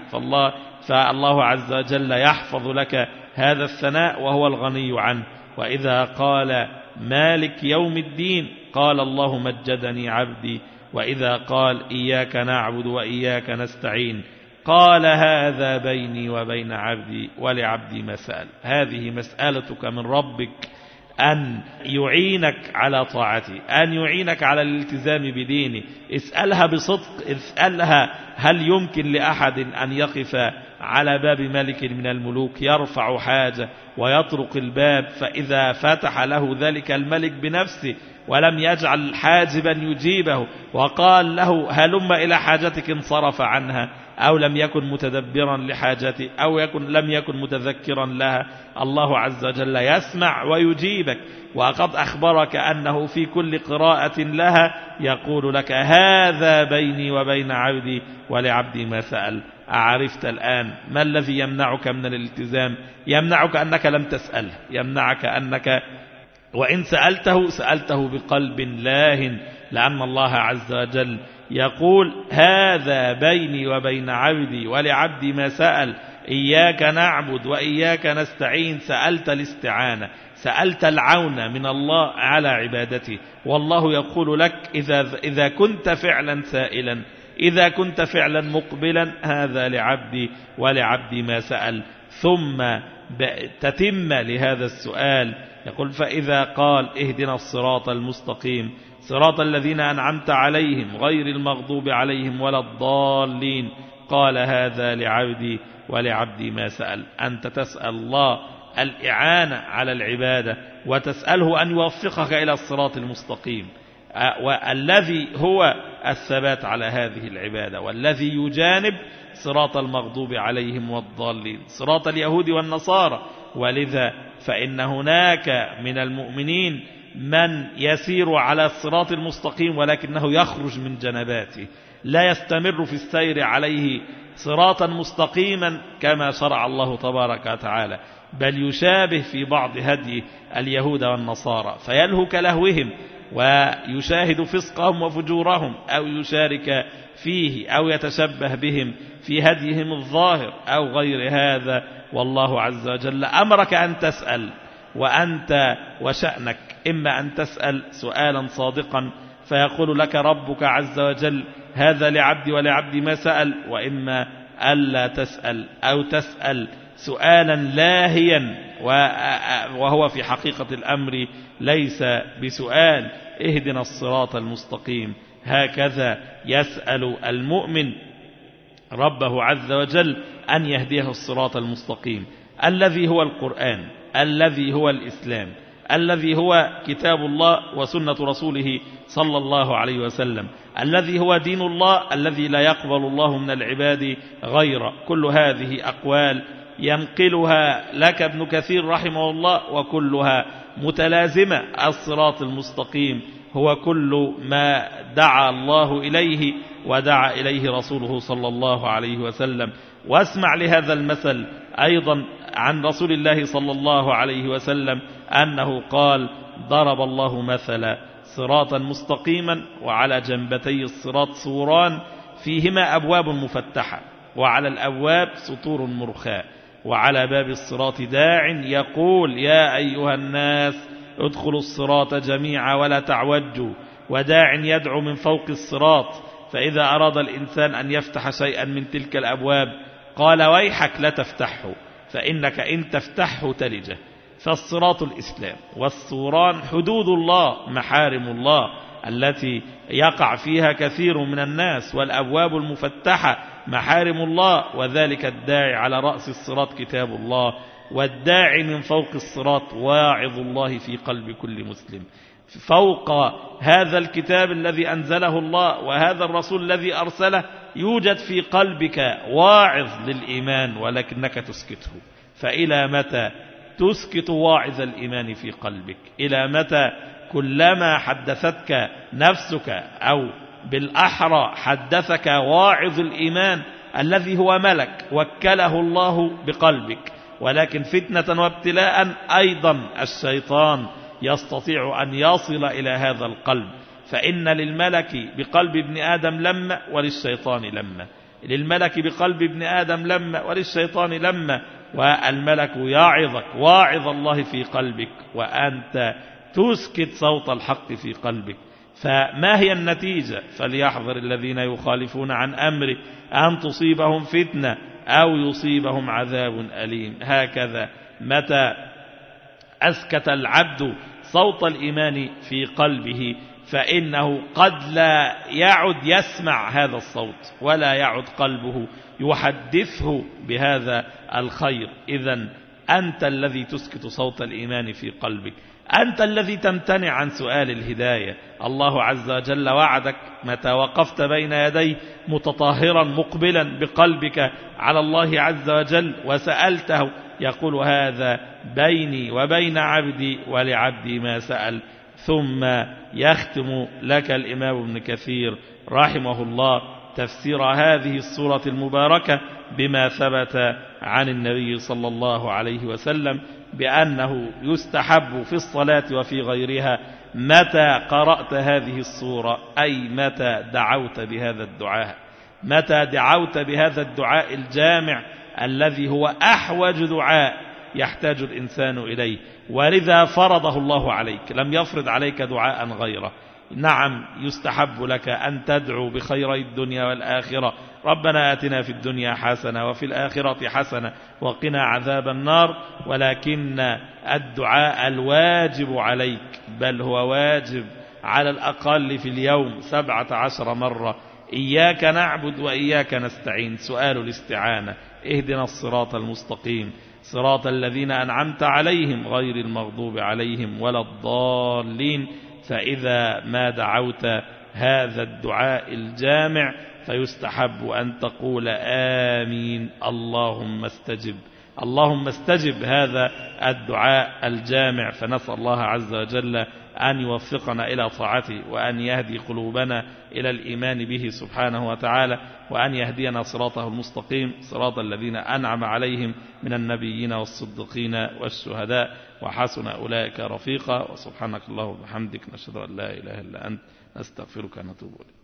فالله عز وجل يحفظ لك هذا الثناء وهو الغني عنه. وإذا قال مالك يوم الدين قال الله مجدني عبدي. وإذا قال إياك نعبد وإياك نستعين قال هذا بيني وبين عبدي ولعبدي ما سأل. هذه مسألتك من ربك، أن يعينك على طاعته، أن يعينك على الالتزام بدينه. اسألها بصدق، اسألها هل يمكن لأحد أن يقف على باب ملك من الملوك يرفع حاجة ويطرق الباب، فإذا فتح له ذلك الملك بنفسه ولم يجعل حاجبا يجيبه وقال له هلم إلى حاجتك انصرف عنها، أو لم يكن متدبرا لحاجته، أو لم يكن متذكرا لها، الله عز وجل يسمع ويجيبك. وقد أخبرك أنه في كل قراءة لها يقول لك هذا بيني وبين عبدي ولعبدي ما سأل. أعرفت الآن ما الذي يمنعك من الالتزام؟ يمنعك أنك لم تسأله، يمنعك أنك وإن سألته بقلب لاهٍ، لأن الله عز وجل يقول هذا بيني وبين عبدي ولعبدي ما سأل، إياك نعبد وإياك نستعين. سألت الاستعانة، سألت العون من الله على عبادته. والله يقول لك إذا كنت فعلا سائلا، إذا كنت فعلا مقبلا، هذا لعبدي ولعبدي ما سأل. ثم تتم لهذا السؤال، يقول فإذا قال اهدنا الصراط المستقيم صراط الذين أنعمت عليهم غير المغضوب عليهم ولا الضالين، قال هذا لعبدي ولعبدي ما سأل. أنت تسأل الله الإعانة على العبادة، وتسأله أن يوفقك إلى الصراط المستقيم، والذي هو الثبات على هذه العبادة، والذي يجانب صراط المغضوب عليهم والضالين، صراط اليهود والنصارى. ولذا فإن هناك من المؤمنين من يسير على الصراط المستقيم ولكنه يخرج من جنباته، لا يستمر في السير عليه صراطا مستقيما كما شرع الله تبارك وتعالى، بل يشابه في بعض هدي اليهود والنصارى، فيلهو كلهوهم ويشاهد فسقهم وفجورهم، أو يشارك فيه أو يتشبه بهم في هديهم الظاهر أو غير هذا. والله عز وجل أمرك أن تسأل، وأنت وشأنك إما أن تسأل سؤالا صادقا فيقول لك ربك عز وجل هذا لعبدي ولعبدي ما سأل، وإما ألا تسأل أو تسأل سؤالا لاهيا وهو في حقيقة الأمر ليس بسؤال. اهدنا الصراط المستقيم، هكذا يسأل المؤمن ربه عز وجل أن يهديه الصراط المستقيم، الذي هو القرآن، الذي هو الإسلام، الذي هو كتاب الله وسنة رسوله صلى الله عليه وسلم، الذي هو دين الله الذي لا يقبل الله من العباد غيره. كل هذه أقوال ينقلها لك ابن كثير رحمه الله، وكلها متلازمة. الصراط المستقيم هو كل ما دعا الله إليه ودعا إليه رسوله صلى الله عليه وسلم. واسمع لهذا المثل أيضا عن رسول الله صلى الله عليه وسلم أنه قال ضرب الله مثلا صراطا مستقيما وعلى جنبتي الصراط سوران فيهما أبواب مفتحة وعلى الأبواب سطور مرخاة وعلى باب الصراط داع يقول يا أيها الناس ادخلوا الصراط جميعا ولا تعوجوا، وداع يدعو من فوق الصراط، فإذا أراد الإنسان أن يفتح شيئا من تلك الأبواب قال ويحك لا تفتحه، فإنك إن تفتحه تلجه. فالصراط الإسلام، والصوران حدود الله محارم الله التي يقع فيها كثير من الناس، والأبواب المفتحة محارم الله، وذلك الداعي على رأس الصراط كتاب الله، والداعي من فوق الصراط واعظ الله في قلب كل مسلم. فوق هذا الكتاب الذي أنزله الله وهذا الرسول الذي أرسله يوجد في قلبك واعظ للإيمان ولكنك تسكته. فإلى متى تسكت واعظ الإيمان في قلبك؟ إلى متى كلما حدثتك نفسك أو بالأحرى حدثك واعظ الإيمان الذي هو ملك وكله الله بقلبك، ولكن فتنة وابتلاء أيضا الشيطان يستطيع أن يصل إلى هذا القلب، فإن للملك بقلب ابن آدم لما وللشيطان لما، للملك بقلب ابن آدم لما وللشيطان لما، والملك يعظك واعظ الله في قلبك وأنت تسكت صوت الحق في قلبك. فما هي النتيجة؟ فليحذر الذين يخالفون عن أمره أن تصيبهم فتنة أو يصيبهم عذاب أليم. هكذا متى أسكت العبد صوت الإيمان في قلبه فإنه قد لا يعد يسمع هذا الصوت ولا يعد قلبه يحدثه بهذا الخير. إذن أنت الذي تسكت صوت الإيمان في قلبك، أنت الذي تمتنع عن سؤال الهداية. الله عز وجل وعدك متى وقفت بين يديه متطهرا مقبلا بقلبك على الله عز وجل وسألته، يقول هذا بيني وبين عبدي ولعبدي ما سأل. ثم يختم لك الإمام ابن كثير رحمه الله تفسير هذه السورة المباركة بما ثبت عن النبي صلى الله عليه وسلم بأنه يستحب في الصلاة وفي غيرها متى قرأت هذه السورة، أي متى دعوت بهذا الدعاء، متى دعوت بهذا الدعاء الجامع الذي هو أحوج دعاء يحتاج الإنسان إليه، ولذا فرضه الله عليك، لم يفرض عليك دعاء غيره. نعم يستحب لك أن تدعو بخيري الدنيا والآخرة، ربنا آتنا في الدنيا حسنة وفي الآخرة حسنة وقنا عذاب النار، ولكن الدعاء الواجب عليك، بل هو واجب على الأقل في اليوم 17 مرة، إياك نعبد وإياك نستعين، سؤال الاستعانة، اهدنا الصراط المستقيم صراط الذين أنعمت عليهم غير المغضوب عليهم ولا الضالين. فإذا ما دعوت هذا الدعاء الجامع فيستحب أن تقول آمين اللهم استجب، اللهم استجب هذا الدعاء الجامع. فنسأل الله عز وجل أن يوفقنا إلى طاعته وأن يهدي قلوبنا إلى الإيمان به سبحانه وتعالى، وأن يهدينا صراطه المستقيم صراط الذين أنعم عليهم من النبيين والصديقين والشهداء وحسن أولئك رفيقا. وسبحانك اللهم وبحمدك نشهد أن لا إله إلا أنت نستغفرك ونتوب إليك.